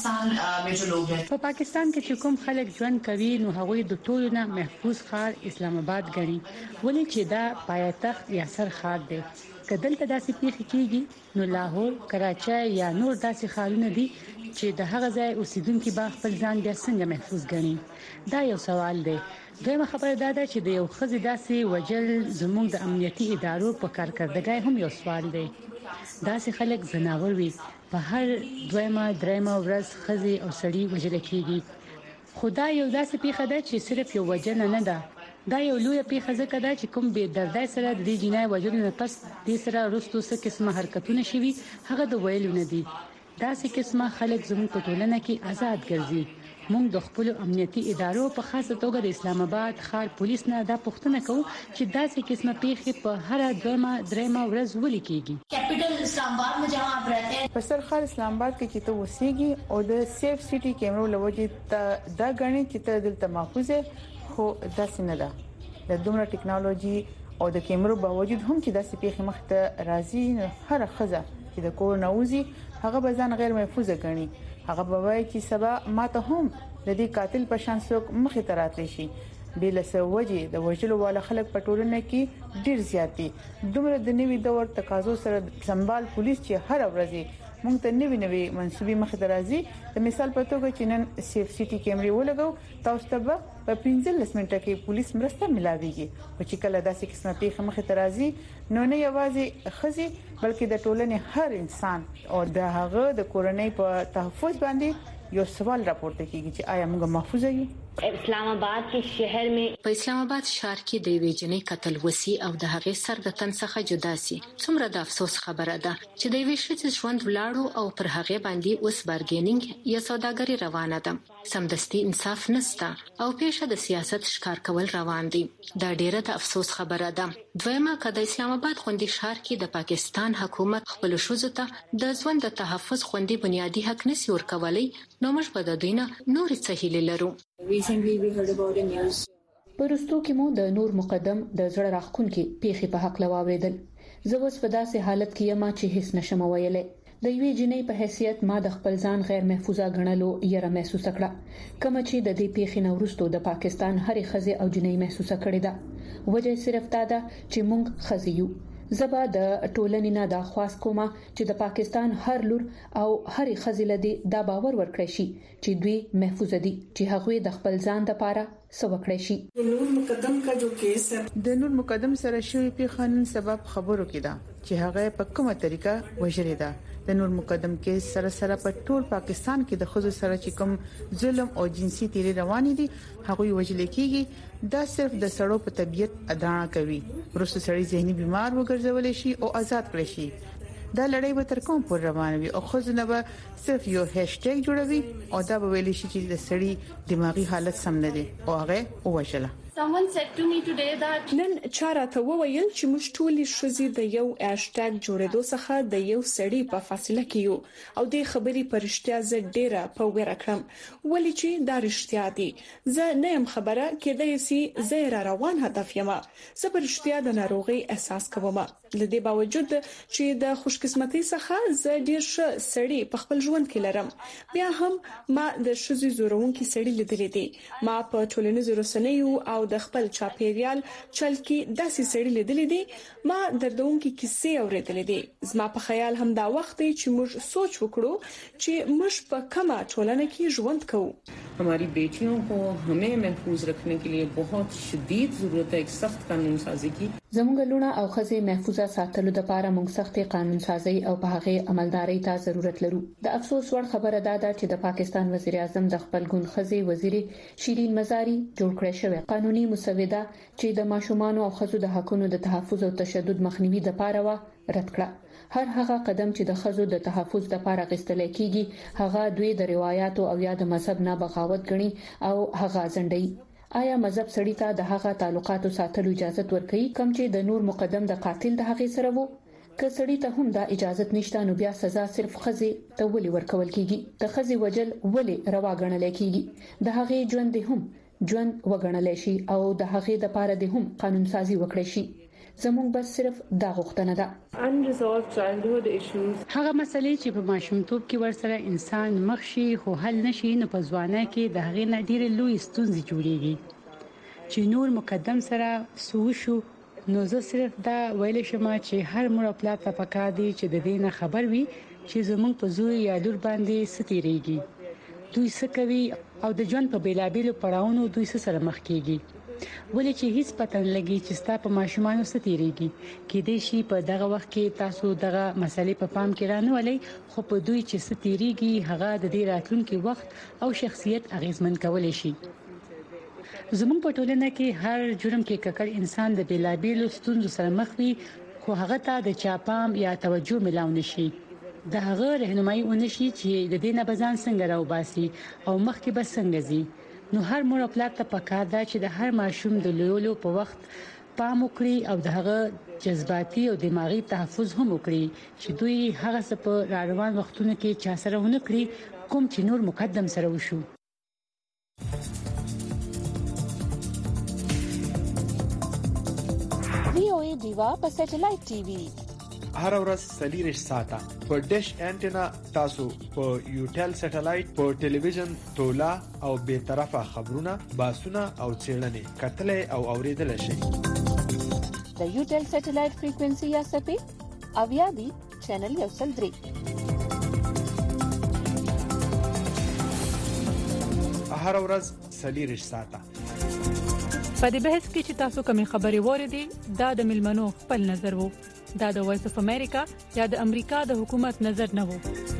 په پاکستان کې چې کوم خلک ژوند کوي نو هغوی د ټولو نه محفوظ ښار اسلام آباد ګڼي، ولې چې دا پایتخت یا سر ښار دی. که دلته داسې پیښې کیږي نو لاهور، کراچۍ یا نور داسې ښارونه دي چې د هغه ځای اوسیدونکو به خپل ځان بیا څنګه محفوظ ګڼي. دا یو سوال دی. دویمه خبره دا ده چې د یو ښځې داسې وجل زموږ د امنیتي ادارو په کارکردګۍ هم یو سوال دی. داسې خلک زناور وي، په هر دویمه دریمه ورځ ښځې او سړي وژل کیږي. خو دا یو داسې پیښه ده چې صرف یو وجنه نه ده، دا یو لوی پیښه ځکه ده چې کوم به دردای سره د دې جنای وجلو نه پس دې سره رستو څه قسمه حرکتونه شوي هغه د ویلو نه دي. داسې قسمه خلک زموږ په ټولنه کې آزاد ګرځي. موږ د خپل امنیتي ادارو په خاصه توګه د اسلام آباد ښار پولیس نه دا پوښتنه کوو چې داسې قسمه پیښې په هر دویمه دریمه ورځ ولې کیږي. کیپټل اسلام آباد में जहां आप रहते हैं په سر ښار اسلام آباد کې چې ته وسیږي او د سیف سټي کیمرو لوجې دا غني چې ته دلته محفوظه خو داسې نه ده. د دومره ټکنالوژي او د کیمرو باوجود هم چې داسې پیښې مخ ته راځي، هر خزه چې د کور نوځي هغه به ځان غیر محفوظه ګڼي. هغه به وایي چې سبا ماته هم د دې قاتل په شان څوک مخې ته راتلی شي. بل څه وجه د وژلو والا خلک په ټولنه کې ډیر زیات دي. دومره د نوي دور تقاضو سره سنبال پولیس چې هر ورځ مونږ ته نوي منسوبي مخې ته راځي. د مثال په توګه چې نن سیف سټي کیمرې ولګو، تاسو ته به په 15 منټه کې پولیس مرسته ملاويږي. او چې کله داسې قسمه پیښه مخې ته راځي نو نه یوازې خزي بلکې د ټولنې هر انسان او د هغه د کورنۍ په تحفظ باندې یو سوال راپورته کیږي چې آیا موږ محفوظ یو؟ اسلام آباد کې شهر میں په اسلام آباد ښار کې د وی جنې قتل وسی او د هغه سر د تن څخه جدا سي. څومره د افسوس خبره ده چې د وی شته ژوند ولاړو او پر هغه باندې اوس بارګینینګ یا سوداګری روانه ده. سمدستي انصاف نشته او پیښه د سیاست ښکار کول روان دي. دا ډیره د افسوس خبره ده. دویمه کله اسلام آباد غونډې ښار کې د پاکستان حکومت خپل شوزو ته د ژوند د تحفظ غونډې بنیادی حق نسی ورکولای، نو موږ په د دینه نور څه هیله لرو. پرستو کې مو د نور مقدم د زړه راخونکي پیښې په حق لواوریدل. زه اوس په داسې حالت کې یم چې هیڅ نشم ویلای. د یوې جنۍ په حیثیت ما د خپل ځان غیر محفوظه غنلو یره محسوس کړه، کوم چې د دې پیښې نه وروسته د پاکستان هرې ښځې او جنۍ محسوس کړې ده. وجه صرف دا ده چې موږ ښځې یو. زبا د ټولنې نه دا خواست کومه چې د پاکستان هر لور او هرې ښځې لدی دا باور ورکړي شي چې دوی محفوظ دي، چې هغه د خپل ځان لپاره څه وکړي شي. د نور مقدم سره شوی په قانون سبب خبرو کې ده چې هغه په کومه طریقه وژلې ده. د نور مقدم کې سره په ټول پاکستان کې د خزو سره چې کوم ظلم او جنسي تیری روانې دي هغه وژل کېږي. دا صرف د سړو په طبيعت ادانه کوي. ورسره سړی ذهني بیمار وګرځول شي او آزاد کړي شي. دا لړۍ به تر کوم پر روانوي او خزو نه به صرف یو هاشټیګ جوړوي او دا به ویل شي چې د سړی دماغي حالت سم نه دي او هغه وژله. نن چارته وویل چې موږ ټولې شوزي د یو هاشټیګ جوړېدو څخه د یو سړی په فاصله کې یو او د خبري پرشتیا ز ډیره په ویره کړم ولې چې دا رښتیا دي. زه نه يم خبره کېدای سي زه روان هدف یم. زه پرشتیا د ناروغي احساس کوم. لدې باوجود چې د خوشقسمتۍ څخه زه ډیر ښه سړی په خپل ژوند کې لرم، بیا هم ما د شوزي زورونکو سړی لیدلې دي. ما په ټولنیزو رسنیو او د خپل چاپیریال چل کې داسې سړی لیدلې دي. ما دردونکو کیسې اورېدلې دي. زما په خیال هم دا وخت دی چې موږ سوچ وکړو چې موږ په کومه ټولنه کې ژوند کوو. हमारी बेटियों को हमें महफूज रखने के लिए बहुत शदीद जरूरत है एक सख्त कानून साजी की. زموږ لونه او خزې محفوظه ساتلو لپاره موږ سخت قانون سازي او په هغه عملداري ته ضرورت لرو. د افسوس وړ خبره ده چې د پاکستان وزیر اعظم د خپل ګوند خزې وزیر شیرین مزاری جوړ کړی شوی قانوني مسوده چې د ماشومان او خزو د حقوقو د تحفظ او تشدد مخنیوي لپاره و رد کړه. هر هغه قدم چې د خزو د تحفظ لپاره غوښتل کیږي هغه دوی د روایتو او یا د مذهب نه بغاوت غني او هغه ځنډي. آیا مذهب سړی ته د هغه تعلقاتو ساتلو اجازه ورکړي کوم چې د نور مقدم د قاتل د هغه سره وو؟ که سړی ته هم دا اجازه نشته نو بیا سزا صرف خزي ته ولي ورکول کیږي؟ د خزي وجل ولي روا غنل کیږي؟ د هغه ژوند هم ژوند وګڼل شي او د هغه د پاره د هم قانون سازي وکړي شي. زموږ بس صرف دا غوښتنه ده. هغه مسلې چې په ماشومتوب کې ورسره انسان مخ شي خو حل نشي نو په ځوانۍ کې د هغې نه ډېرې لوی ستونزې جوړيږي. چې نور مقدم سره سوشو نو زه صرف دا ویل شم چې هر مور خپل ته پکار دی چې د دې نه خبر وي چې زموږ په زوی یا لور باندې ستېریږي، دوی څه کوي او د ژوند په بیلابیلو پړاوونو دوی سره مخ کیږي. ولې چې هیڅ پته نه لګي چې ستا په ماشومان ستېریږي کې دې شي په دغه وخت کې تاسو دغه مسلې په پام کې رانولې خو په دوی چې ستېریږي هغه د دې راتلونکي وخت او شخصیت اغیزمن کولای شي. زموږ په ټولنه کې هر جرم کې ککړ انسان د بیلابیلو ستونزو سره مخ وي خو هغه ته د چاپام یا توجه ملاو نشي. د هغه رهنمایي ونشي چې د دې نه بزان څنګه راوباسي او مخکې به څنګه ځي. نو هر مور خپل ته پکار ده چې د هر ماشوم د لولو په وخت پام وکړي او د هغه جذباتي او دماغي تحفظ هم وکړي چې دوی هغه څه په روان وختونو کې چا سره ونه کړی کوم چې نور مقدم سره وشو. VOA دیوا په سټلایټ ټي وي هر ورځ 40 ساعته په ډیش انټینا تاسو په یوټل سټلایټ په ټلویزیون تولا او به طرفه خبرونه باسونه او چیرنې کتلې او اوریدل شي. د یوټل سټلایټ فریکوئنسي یا سپې اویا بي چینل یو سل 3 هر ورځ 40 ساعته په دې بحث کې چې تاسو کومې خبرې وریدي دا د ملمنو خپل نظر وو، دا د وایس اف امریکا یا د امریکا د حکومت نظر نه وو.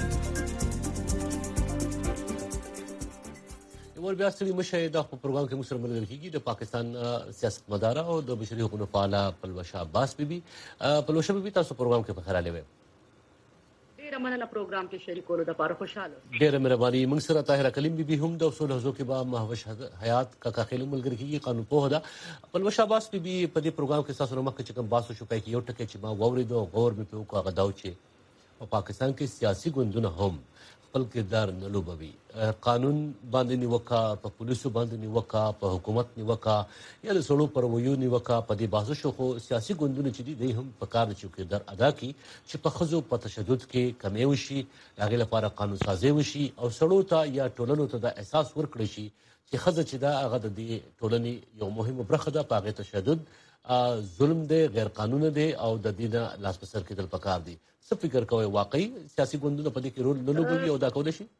یو بیا ستړي مشه د پروګرام کې موږ سره ملګری کیږي د پاکستان سیاستمدار او د بشري حقوقو فعال پلوشه عباس بیبي. پلوشه بیبي تاسو پروګرام کې په خیر علي وي. ډیره مننه پروګرام کې شریکولو د لپاره خوشاله. ډیره مهرباني. موږ سره طاهره کلیم بیبي هم د اصول حزو کې با مهوش حیات کا خیل ملګری کیږي قانون په هدا. پلوشه عباس بیبي په دې پروګرام کې تاسو نو مخکې چې کوم باسو شو پای کې یو ټکی چې ما وورید او غور مې په وکړه غداو چې په پاکستان کې سیاسي ګوندونه هم خپل کردار نه لوبوي. قانون باندې نیوکه، په پولیسو باندې نیوکه، په حکومت نیوکه یا د سړو پر ویو نیوکه په دې بحث شو. خو سیاسي ګوندونه چې دي دوی هم په کار چې کردار ادا کړي چې په ښځو په تشدد کې کمی وشي، د هغې لپاره قانون سازي وشي او سړو ته یا ټولنو ته دا احساس ورکړی شي چې ښځه چې ده هغه د دې ټولنې یو مهمه برخه ده، په هغې تشدد ظلم دی، غیر قانونه دی او د دې نه لاس په سر کېدل پکار دي. څه فکر کوئ واقعي سیاسي ګوندونه په دې کې رول نه لوبوي او دا کولی شي؟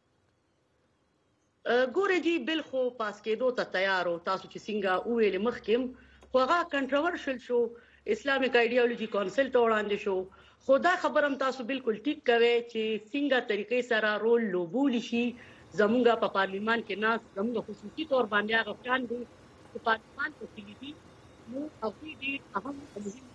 ګوره جی بالخو پاس کېدو ته تیار او تاسو چې څنګه وویل مخکې خو هغه کنټروورشل شو، اسلامیک ایډیالوژي کونسل ته وړاندې شو. خو دا خبر هم تاسو بالکل ټیک کوي چې څنګه طریقې سره رول لوبولی شي. زمونږ په پارلیمان کې ناس زمونږ خصوصي تور باندې هغه افغان دي چې پارلیمان کې دي، نو هغوی ډېر اهم مهم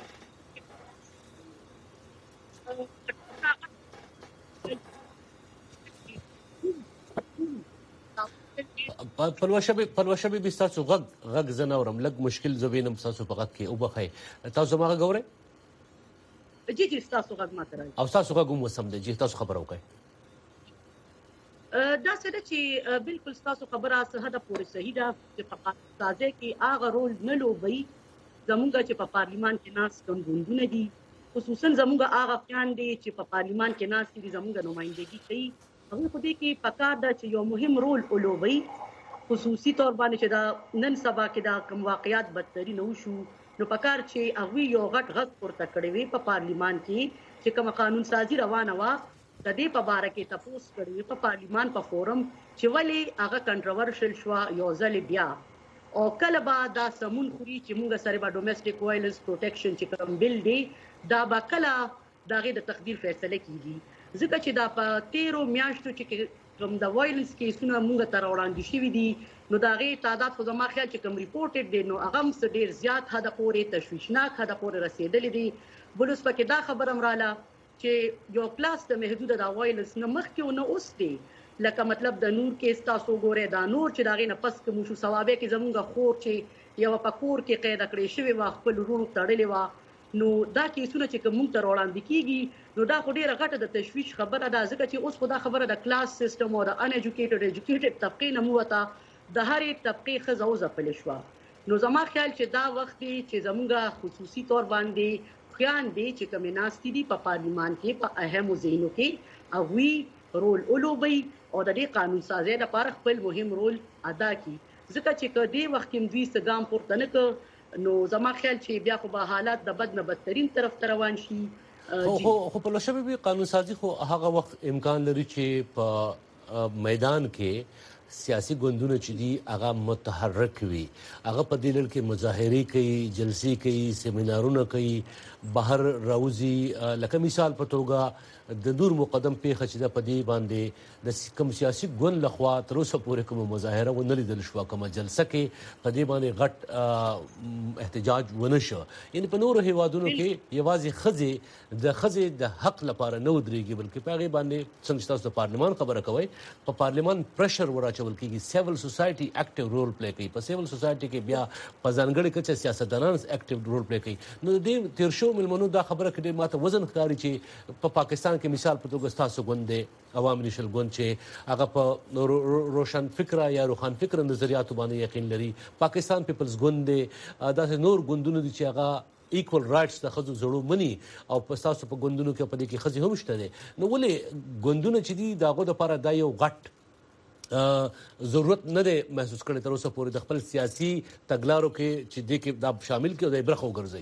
پلوشه به ستاسو غږ زه نه اورم، لږ مشکل زه وینم ستاسو په غږ کې. وبخئ، تاسو زما غږ اورئ؟ جی ستاسو غږ ماته راځي او ستاسو غږ هم وسم دی. جی تاسو خبره وکړئ. دا څه ده چې بالکل ستاسو خبره څه حده پورې صحیح ده چې په قانون سازۍ کې هغه رول نه لوبوي. زمونږ چې په پارلیمان کې ناست کوم ګوندونه دي، خصوصا زمونږ هغه افغان دي چې په پارلیمان کې ناست دي، زمونږ نمایندګي کوي، هغوی خو دې کې پکار ده چې یو مهم رول ولوبوي. خصوصي طور باندې چې دا نن سبا کې دا کوم واقعیات بدترین وشو، نو پکار چې هغوی یو غټ غږ پورته کړی وي په پارلیمان کې چې کومه قانون سازي روانه وه د دې په باره کې تپوس کړی وي په پارلیمان په فورم چې ولې هغه کنټروورشل شوه یو ځل بیا. او کله به دا سمون خوري چې موږ سره به ډومېسټک وایلنس پروټیکشن چې کوم بل دی دا به کله د هغې د تقدیر فیصله کیږي. ځکه چې دا په 13 میاشتو چې کوم د وایلنس کیسونه موږ ته راوړاندې شوي دي، نو د هغې تعداد خو زما خیال چې کوم ریپورټډ دی نو هغه هم څه ډېر زیات حده پورې تشویشناک حده پورې رسېدلی دی. بل اوس پکې دا خبره هم راله چې یو کلاس د محدوده د وایلنس نه مخکې او نه اوس دی، لکه مطلب د نور کیس تاسو ګورئ، دا نور چې د هغې نه پس کوم شو ثوابې کې زموږ خور چې یوه په کور کې قیده کړې شوې وه، خپل ورور تړلې وه، نو دا کیسونه چې کوم موږ ته راوړاندې کېږي نو دا خو ډېره غټه د تشویش خبره ده. ځکه چې اوس خو دا خبره د کلاس سیسټم او د ان ایجوکیټډ ایجوکیټډ طبقې نه موته د هرې طبقې ښځه وځپلې شوه. نو زما خیال چې دا وخت دی چې زموږ خصوصي طور باندې خویان دي چې کومې ناستې دي په پارلیمان کې په اهمو ځایونو کې هغوی رول ولوبوي او د دې قانون سازۍ لپاره خپل مهم رول ادا کړي. ځکه چې که دې وخت کې دوی څه ګام پورته نه کړ نو زما خیال چې بیا خو به حالات د بد نه بدترین طرف ته روان شي. خو په لوشه به قانون سازي خو هغه وخت امکان لري چې په میدان کې سیاسي ګوندونه چې دي هغه متحرک وي، هغه په دې لړ کې مظاهرې کوي، جلسې کوي، سیمینارونه کوي، بهر راوځي. لکه مثال په توګه د نور مقدم پیښه چې ده په دې باندې د کوم سیاسي ګوند لخوا تر اوسه پورې کومه مظاهره ونه لیدل شوه، کومه جلسه کې په دې باندې غټ احتجاج ونه شو. یعنې په نورو هیوادونو کې یوازې ښځې د ښځې د حق لپاره نه ودرېږي، بلکې په هغې باندې څنګه چې تاسو د پارلمان خبره کوئ په پارلمان پرشر وراچول کېږي. سیول سوسایټي اکټیو رول پلی کوي، په سیول سوسایټي کې بیا په ځانګړې کچه سیاستدانان اکټیو رول پلی کوي. نو د دې تېر شوو مېلمنو دا خبره کې ډېر ماته وزن ښکاري چې په پاکستان کې مثال په توګه ستاسو ګوند دی عوام نیشنل ګوند چې هغه په روشن فکره یا روښان فکره نظریاتو باندې یقین لري، پاکستان پیپلز ګوند دی، داسې نور ګوندونه دي چې هغه ایکول رائټس د ښځو زړو مني او په ستاسو په ګوندونو کې په دې کې ښځې هم شته دي. نو ولې ګوندونه چې دي د هغو دپاره دا یو غټ ضرورت نه دی محسوس کړی تر اوسه پورې د خپل سیاسي تګلارو کې چې دې کې دا شامل کړي او د برخه وګرځوي؟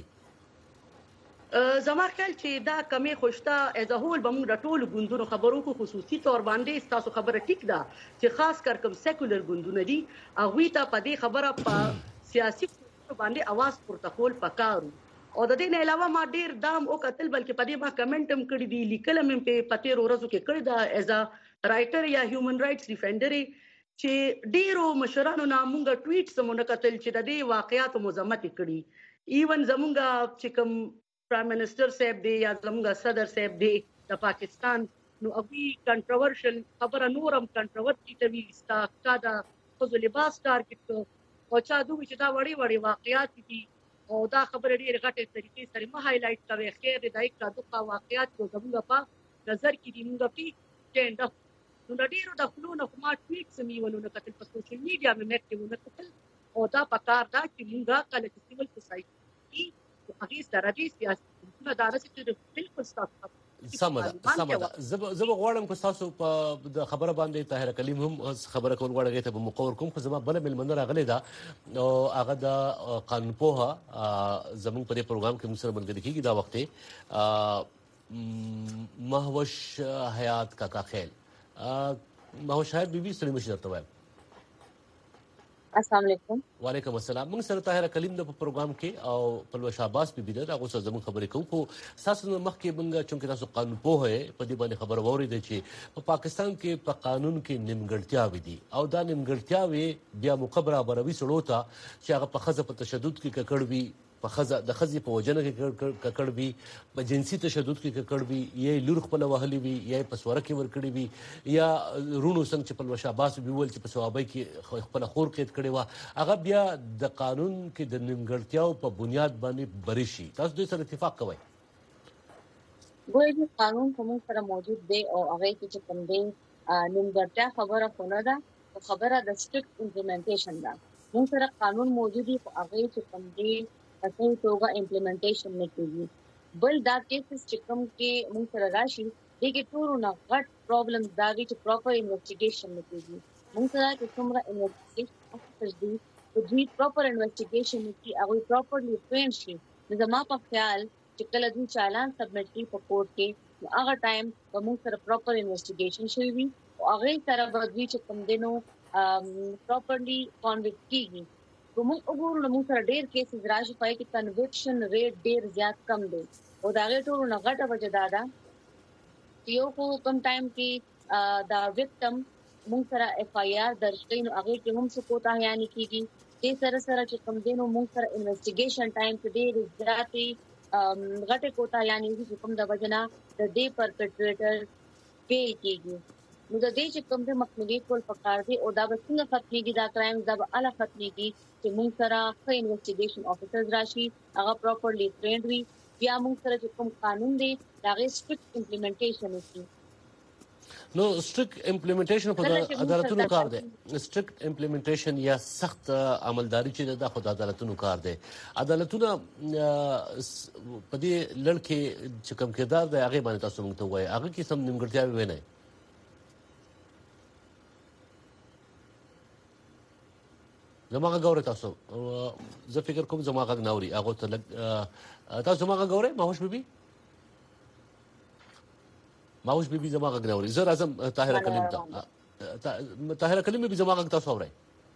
زما خیال چې دا کمې خوشته ایز ا هول به موږ د ټولو ګوندونو خبرو کو، خصوصي طور باندې ستاسو خبره ټیک ده چې خاص کر کوم سیکولر ګوندونه دي هغوی ته په دې خبره په سیاسي باندې اواز پورته کول پکار وو. او د دې نه علاوه ما ډېر دام وکتل، بلکې په دې ما کمنټ هم کړي دي، لیکل هم په 13 ورځو کې کړي ده ایز ا رائټر یا هیومن رائټس ډیفینډر چې ډېرو مشرانو نه موږ ټویټس هم ونه کتل چې د دې واقعیاتو مذمت کړي. ایون زموږ چې کوم پرایم منسٹر صاحب دی یا زموږ صدر صاحب دی د پاکستان، نو هغوی کنټروورشل خبره نور هم کنټروورسي ته وي، ستا چا د ښځو لباس ټارګټ کړ او چا دوی چې دا وړې وړې واقعیات دي او دا خبره ډېرې غټې طریقې سره مه هایلایټ کوئ. خیر دی دا یک دوه واقعیات یو زموږ په نظر کې دي. موږ stand up نو ډیرو د خلونو ما ټویټ سمي ولونه کتل په سوشل میډیا مې مېټونه کتل او دا پکار دا چې موږ کله چې سیول سوسایټي هغه سره دي سیاسي دا راځي چې بالکل ستاسو سمه زه غواړم که تاسو په د خبره باندې طاهر کلیم هم خبره کول غواړم ته په مقور کوم خو زما بل ملمنه راغلی دا او هغه د قانون پوها زموږ په پروګرام کې موږ سره ملګری کیږي دا وخت مهوش حیات کاکا خیل مهوش حیات بیبي سره مشر ته وایم السلام علیکم وعلیکم السلام موږ سره طاهر کلیم د پروګرام کې او پلوش عباس بیبي دا هغه سره زموږ خبرې کوو خو تاسو مخ کې موږ چې تاسو قانون پوه په دې باندې خبر ووري چې په پاکستان کې په قانون کې نیمګړتیاوې دي او دا نیمګړتیاوې بیا مقبره بروي سړوتا چې هغه په خزه په تشدد کې ککړوي په خزه د خزي په وجنه کې ککړوي په جنسي تشدد کې ککړوي یا لور خپل وهلي وي یا په سوره کې ور کړی وي یا رونو څنګه چې په لوشاباس ویول چې په ثوابای کې خپل خور قید کړي وا هغه بیا د قانون کې د نیمګړتیاو په بنیاد باندې بری شي تاسو دوی سره اتفاق کوئ ګویا قانون کوم سره موجود دی او هغه چې کوم دی نیمګړتیا خبره خونه ده خبره د سټریکټ امپلیمنټیشن ده موږ سره قانون موجود دی هغه چې کوم دی اصل توګه امپلیمنټیشن نه کیږي بل دا کیسز چې کوم کې موږ سره راشي دغه ټول نه غټ پرابلم دا دی چې پراپر انویسټیګیشن نه کیږي موږ سره چې څومره انویسټیګیشن افسرز دي چې دوی پراپر انویسټیګیشن کوي هغه پراپرلی ټرین شي زما په خیال چې کله دوی چالان سبمټ کوي په کورټ کې هغه ټایم به موږ سره پراپر انویسټیګیشن شي وي او هغه سره به دوی چې کوم دینو پراپرلی کانویکټ کیږي کوم وګورو موږ سره ډېر کیسز راشي پای کې کنویکشن ریټ ډېر زیات کم دی او دا ټول نه غټه وجه دا یو کوم ټایم کې دا وکټم موږ سره اف آی آر درج کړي نو هغه کې هم څه کوتا یعنی کیږي چې سره چې کوم دینو موږ سره انویسټیګیشن ټایم کې ډېر زیاتې غټه کوتا یعنی چې کوم د وجنا د دې پرپټریټر فیل کیږي نو د دې چې کوم د مخنیوي کول پکار دي او دا به څنګه ختميږي دا کرایم دا به اله ختميږي چې موږ سره ښه انویسټیګیشن افیسرز راشي هغه پراپرلی ټرینډ وي بیا موږ سره چې کوم قانون دی دا غي سټریکټ امپلیمنټیشن وشي نو سټریکټ امپلیمنټیشن په عدالتونو کار دی سټریکټ امپلیمنټیشن یا سخت عملداري چې د خود عدالتونو کار دی عدالتونه په دې لړ کې چې کوم کردار دی هغه باندې تاسو موږ ته وایي هغه کې سم نیمګړتیاوې وینئ زماغه غوړې تاسو زه فکر کوم زماغه ناوري هغه ته تاسو زماغه غوړې ماوش بیبي زماغه غنوري زه راځم طاهر کلیم ته طاهر کلیم بیبي زماغه تاسو اورئ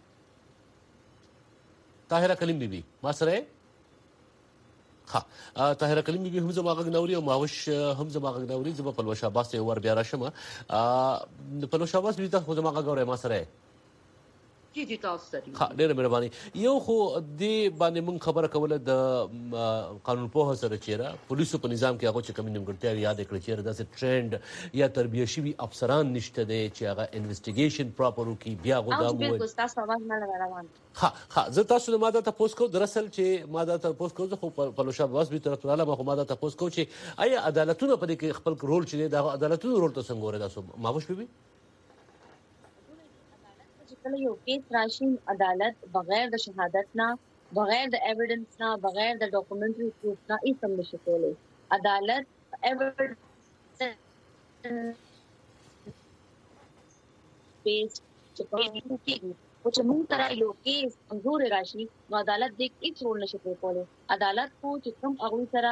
طاهر کلیم بیبي ما سره ها طاهر کلیم بیبي هم زماغه غنوري او ماوش هم زماغه غنوري زما په لوشا باس ته ور بیا راشم په لوشا باس بیبي تاسو زماغه غوړې ما سره جی تاسو سره ها ډېر مهرباني یو خو دې باندې مونږ خبره کوله د قانون په سره چیرې پولیسو په نظام کې هغه چې کوم نیمګړتیا یاد کړی چیرې داسې ټرند یا تربیه شوی افسران نشته دي چې هغه انویسټیګیشن پراپر وکي بیا غوډه مو بالکل تاسو आवाज نه روان ها زه تاسو نه ماده تاسو کو دراصل چې ماده تاسو کو خو په لوشا باس به تر ټوله ما ماده تاسو کو چې آیا عدالتونه په دې کې خپل رول چې د عدالتونو رول تاسو څنګه ورته تاسو ماوش بیبي کله یو کیس راشي عدالت بغیر د شهادت نه بغیر د ایویډنس نه بغیر د ډاکومنټری پروف نه هیڅ هم نشي کولای عدالت ایویډنس بیس چې موږ تر یو کیس منظور راشي نو عدالت دې هیڅ رول نشي کولای عدالت کو چې کوم هغه سره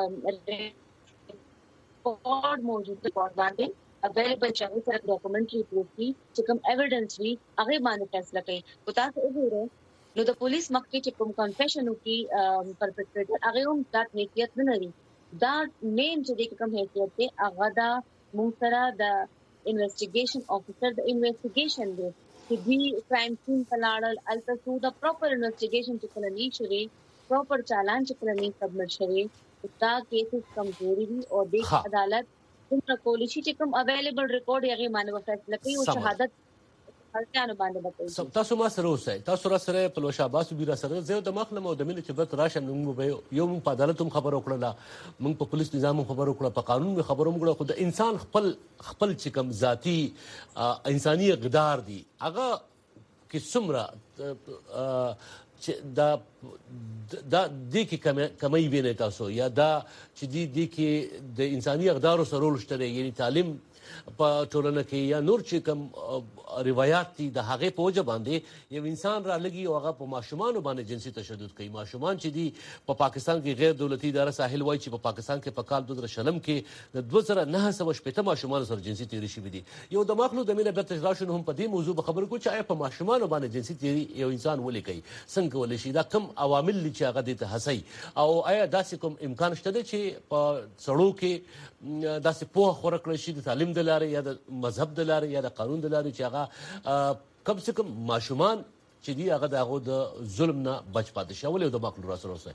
ریکارډ موجود دی باندې available چاہے سره ډاکومنټری پروف کی چې کوم ایویډنس وی هغه باندې فیصله کوي او تاسو وګورئ نو د پولیس مخکې چې کوم کنفیشن وکي پرپټریټر هغه هم دا نیت نه لري دا مین چې د کوم حیثیت دی هغه دا موږ سره د انویسټیګیشن افیسر د انویسټیګیشن دی چې دی کرایم سین پلاړل التسو د پراپر انویسټیګیشن چې کله نه شوي پراپر چالان چې کله نه سبمټ شوي دا کیسز کمزوري دي او د عدالت کوم کولی شي چې کوم اویلیبل ریکارډ یې مانو فیصله کوي او شهادت خلکانو باندې بکوي. تاسو ما سره اوسئ، تاسو را سره په لوش عباس بي را سره زه د مخ له مودمنه چې بت راشه موږ به یو په عدالت هم خبرو کړله، موږ په پولیس نظام خبرو کړله، په قانون خبرو کړله، خو د انسان خپل چې کوم ذاتی انساني اقدار دي هغه کې څومره چې دا د کې کمی ویني تاسو یا دا چې د کې د انساني اقدارو سره ولشتره، یعنی تعلیم په ټولنه کې یا نور چې کوم روایت دي د هغه په وجه باندې یو انسان را لګي او هغه په ماشومان باندې جنسي تشدد کوي. ماشومان چې دي په پاکستان کې غیر دولتي اداره ساحل وایي چې په پاکستان کې په کال 2000 کې د 2980 ماشومان سره جنسي تیری شوې دي. یو د مخلو د مینه بیرته راشو هم په دې موضوع به خبرو کو چې آیا په ماشومان باندې جنسي تیری یو انسان ولې کوي، څنګه ولې شي، دا کم عوامل دي چې هغه دې ته هڅي، او آیا داسې کوم امکان شته چې په سړو کې داسې پوهه خوره کړی شي د تعلیم د لارې یا د مذهب د لارې یا د قانون د لارې چې هغه کم سے کم ماشومان چې دي هغه د هغو د ظلم نه بچ پاتې شي. ولې د ماکلو را سره اوسئ.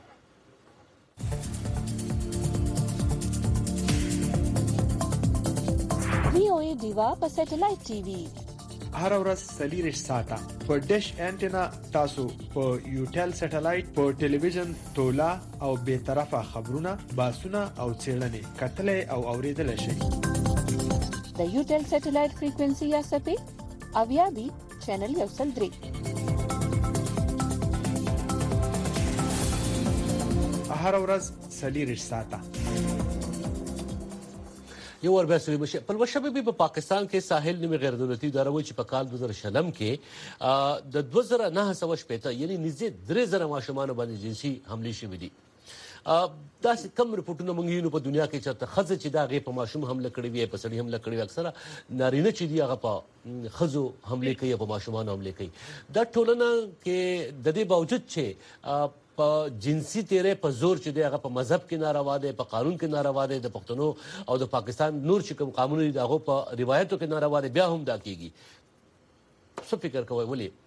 VOA دیوا په سټلایټ ټي وي هر ورځ 40 ساعته په ډیش انټینا تاسو په یوټل سټلایټ په ټلویزیون تولا او به طرفه خبرونه باسونه او چیرلنې کتلې او اوریدل شي. د یوټل سټلایټ فریکوئنسي یا سپې اویابي چینل 103 هر ورځ 40 ساعته یو ور بیا سوي په لوشبه په پاکستان کې ساحل نیمه غیر دولتي اداره وایي چې په کال 2000 کې د 2980 یعنی نږدې 3000 ماشومان باندې جنسي حملې شوې دي. دا کم رپورټونه مونږ یې په دنیا کې چرته خزه چې دا غي په ماشوم حمله کړې وي، په سړي حمله کړې وي، اکثره نارینه چې دی هغه په خزو حمله کوي، په ماشومان حمله کوي. دا ټولنه کې د دې باوجود چې په جنسي تیرې په زور چې دی هغه په مذهب کې ناروا دی، په قانون کې ناروا دی، د پښتنو او د پاکستان نور چې کوم قانون دي هغه په روایتو کې ناروا دی، بیا هم دا کیږي. څه فکر کوئ ولې؟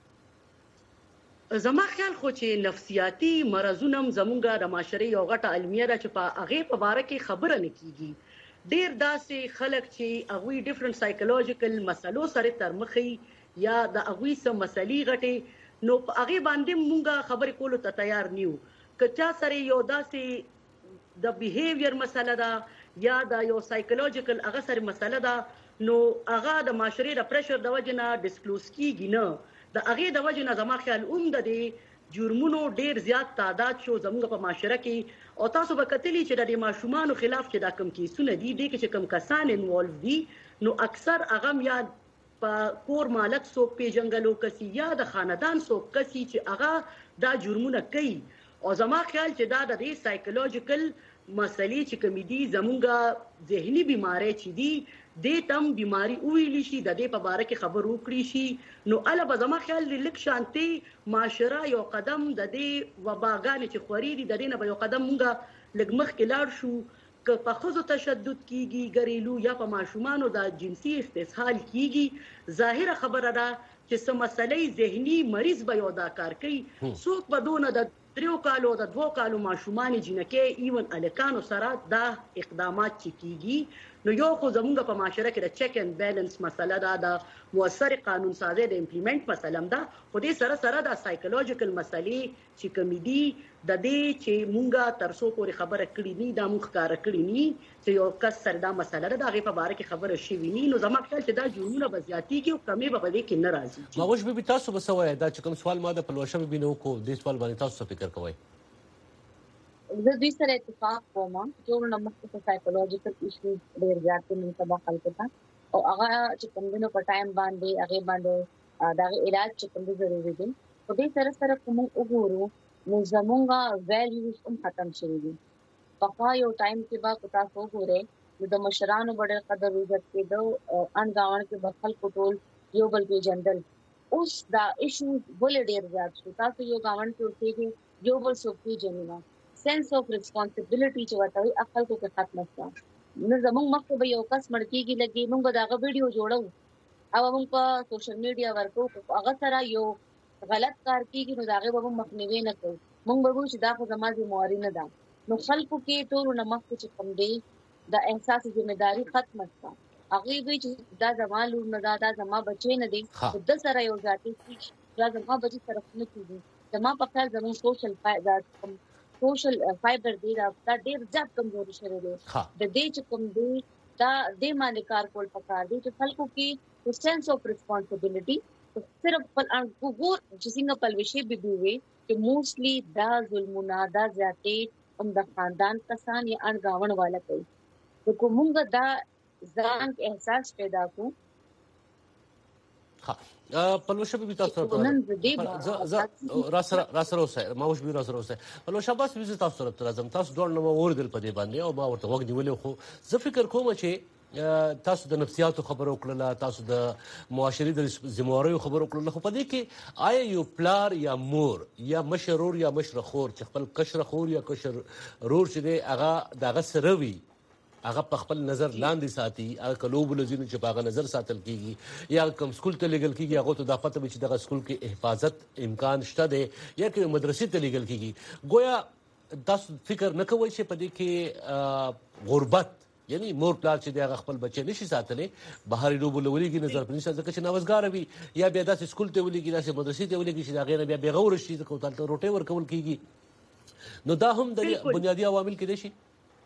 زما خیال خو چې نفسیاتي مرزونه زمونږه د معاشري یو غټه علمیه ده چې په هغه په باره کې خبره نه کیږي. ډیر داسې خلک چې هغوی ډیفرنٹ سایکولوژیکل مسلو سره تر مخې یا د هغوی څه مسلې غټې نو په هغه باندې مونږه خبرې کولو ته تیار نیو. که چا سره یو داسې د بیهیویر مسله ده یا د یو سایکولوژیکل هغه سره مسله ده نو هغه د معاشري د پریشر د وجه نه ډسکلوز کیږي نه. د هغې د وجه نه زما خیال د دې جرمونو ډیر زیات تعداد شو زموږ په معاشره کې. او تاسو به کتلی چې د ماشومانو خلاف چې دا کم کیسونه دي دې کې چې کم کسان انوالو دي نو اکثر هغه یا په کور مالک څوک پیژنګلو کسي یا د خاندان څوک کسي چې هغه دا جرمونه کوي. او زما خیال چې دا د دې سایکولوژیکل مسلې چې کوم دي زمونږه ذهني بیماری چې دي د تم بیماری ویلی شي د دې په باره کې خبر وکړي شي نو اله به زما خیال لیک شانتي معاشره یو قدم د دې وباګانې چې خوري دي د دې نه به یو قدم مونږه لږ مخکې لاړ شو. که په ښځو تشدد کیږي ګریلو یا په ماشومانو د جنسي استسهال کیږي ظاهره خبره ده چې څه مسلې ذهني مریض به یو دا کار کوي. څوک به دونه د 3 کالو د 2 کالو ماشومان جنکه ایون الکانو سره دا اقدامات چې کیږي نو یو خو زمونږ په معاشره کې د چیک اینڈ بیلنس مسله ده، د موثر قانون سازي د امپلیمنٹ مسله ده، خو دې سره سره د سایکولوژیکل مسلې چې کوم دي د دې چې مونږه ترسو پورې خبره کړې ني دا مونږ کار کړې ني چې یو کس سره دا مسله ده هغه په باره کې خبره شي ویني نو زما خیال چې دا جرمونه به زیاتی کې او کمی به دې کې نه راځي. ماوش به تاسو بسوي دا چې کوم سوال ما د پلوشه به نو کو دې سوال باندې تاسو فکر کوئ؟ زه دوی سره اتفاق کوم چې ورنه مخکې سایکولوژیکل ایشوز ډېر زیات دي په خلکو ته او هغه چې کوم دنو په ټایم باندې هغه باندې دا علاج چې کوم ضروري دي په دې سره سره کوم وګورو نو زمونږه ویلیوز هم ختم شوي دي. په یو ټایم کې با کو تاسو وګورئ نو د مشرانو ډېر قدر عزت کېدو انګاون کې په خلکو ټول یو بل پیژندل. اوس دا ایشوز ولې ډېر زیات شو تاسو یو گاون کې اوسېږئ یو بل څوک پیژني سینس اف ریسپانسیبিলিټي چې وته خپل کو کې ختم شو. نو زموږ مخ به یو کس مړ کېږي لګي موږ به دا ویډیو جوړو او موږ په سوشل میډیا ورکو هغه سره یو غلط کار کېږي نو داغه به مخنیوي نه کوو. موږ به چې دا خو زموږ ذمہواری نه ده نو خلکو کې ټول نه مخ چې کوم دی د احساس ذمہداري ختم شوه هغه وی چې دا زما لور نه دا زما بچی نه دی د سره یو ذاتي چې دا زما بچی سره نه کیږي زما په خیال زموږ سوشل فایبر دی دا ډیر زیات کمزوري شوی دی د دې چې کوم دی دا د باندې کار کول پکار دي چې خلکو کې سنس اف ریسپانسیبিলিټي صرف په وګور چې څنګه په وشي به وي چې موستلی دا ظلمونه دا ذاتي د خاندان کسان یا انګاون والا کوي نو کومه دا ځان احساس پیدا کو پلوشه به تاسو ته راسره اوسه ما وش به راسره اوسه پلوشه بس ویزه تاسو سره راځم تاسو دوه نو اوردل په دې باندې او ما ورته وګ نیولې خو زه فکر کوم چې تاسو د نفسیاتو خبرو کړله تاسو د معاشري د ذمہوارۍ خبرو کړله خو په دې کې آیا یو پلار یا مور یا مشرور یا مشرخور چې خپل کشر خور یا کشر رور چې دی هغه دغه سره وي هغه په خپل نظر لاندې ساتي هغه کلوب لزینو چې په هغه نظر ساتل کیږي یا کوم سکول ته لګل کیږي هغه ته د پته چې دغه سکول کې حفاظت امکان شته دی یا کوم مدرسې ته لګل کیږي گویا تاسو فکر نه کوئ چې په دې کې غربت یعنی مور پلار چې هغه خپل بچی نشي ساتلې بهاري لوبو لولېږي نظر پنځه ځکه چې نوښتګار وي یا بیا داسې سکول ته ولېږي داسې مدرسې ته ولېږي چې دا غیر بیا بغور شي ځکه تاسو روټي ورکول کیږي نو دا هم د بنیادی عوامل کې دي شي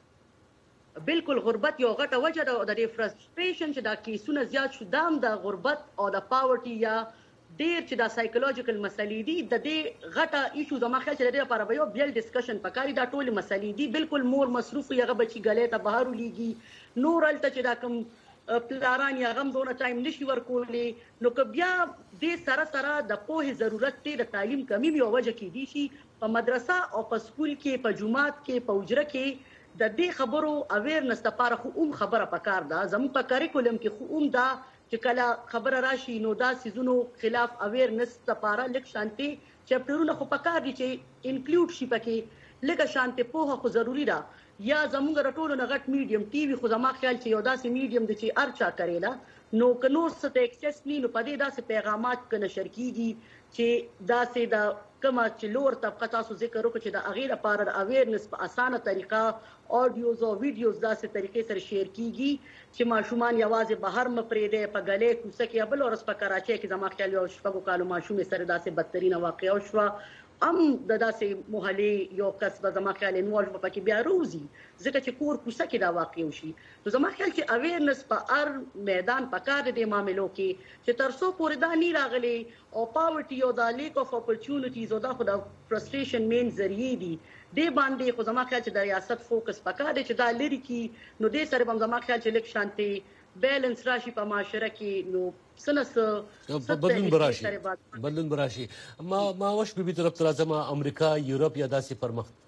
بالکل غربت یو غټه وجه ده او د فرستریشن چې دا کیسونه زیات شو دام د غربت او د پاورټي یا ډیر چې دا سایکولوژیکل مسلې دي د دې غټه ایشو زما خیال چې د دې لپاره به یو بیل ډسکشن پکاري دا ټول مسلې دي بالکل مور مصروف یغه بچی غلې ته بهر ولېږي نور الته چې دا کوم پلاران یا غم دونه ټایم نشي ورکولې نو که بیا دې سره سره د پوهې ضرورت دی د تعلیم کمی یو وجه کې دي شي په مدرسه او په سکول کې په جماعت کې په اجره کې د دې خبرو اویرنس لپاره خو خبره پکار ده زموږ په کریکولم کې خو دا چې کله خبره راشي نو دا سيزونو خلاف اویرنس لپاره لیک شانتي چپټرونه خو پکار دي چې انکلوډ شي پکې لکه شانتي په خو ضروری ده یا زموږ رټولو نغټ میډیم ټي وي خو زما خیال چې یو داسې میډیم د چې ارچا کړي نو که نور څه ته اکسس نه نو په دې داسې پیغامات کنه شرکیږي چې داسې د کما چې لور طبقه تاسو ذکر وکړو چې د اغیر لپاره د اویرنس په اسانه طریقه اډیوز او ویډیوز داسې طریقې سره شیر کیږي چې ماشومان یوازې بهر مپرې دی په غلې کوڅه کې بل ورځ په کراچۍ کې زما خیال یو شپږ کالو ماشوم سره داسې بدترین واقعه شو ام د داسې محلي یو کس به زما خیال انوالو پکې بیا روزي ځکه چې کور کوڅه کې دا واقع وشي نو زما خیال چې اویرنس په هر میدان پکار دي معاملو کې چې ترڅو پورې دا نه راغلي او پاورټي او د لیک اف اپورچونټیز او دا خو د فرستریشن مین ذریعہ دي دې باندې خو زما خیال چې د ریاست فوکس پکار دي چې دا لري کې نو دې سره زما خیال چې لیک شانتي بیلنس راشي په معاشره کې نو سنس بدلون براشي ما وش به طرف تر ځم امریکا یورپ یا داسې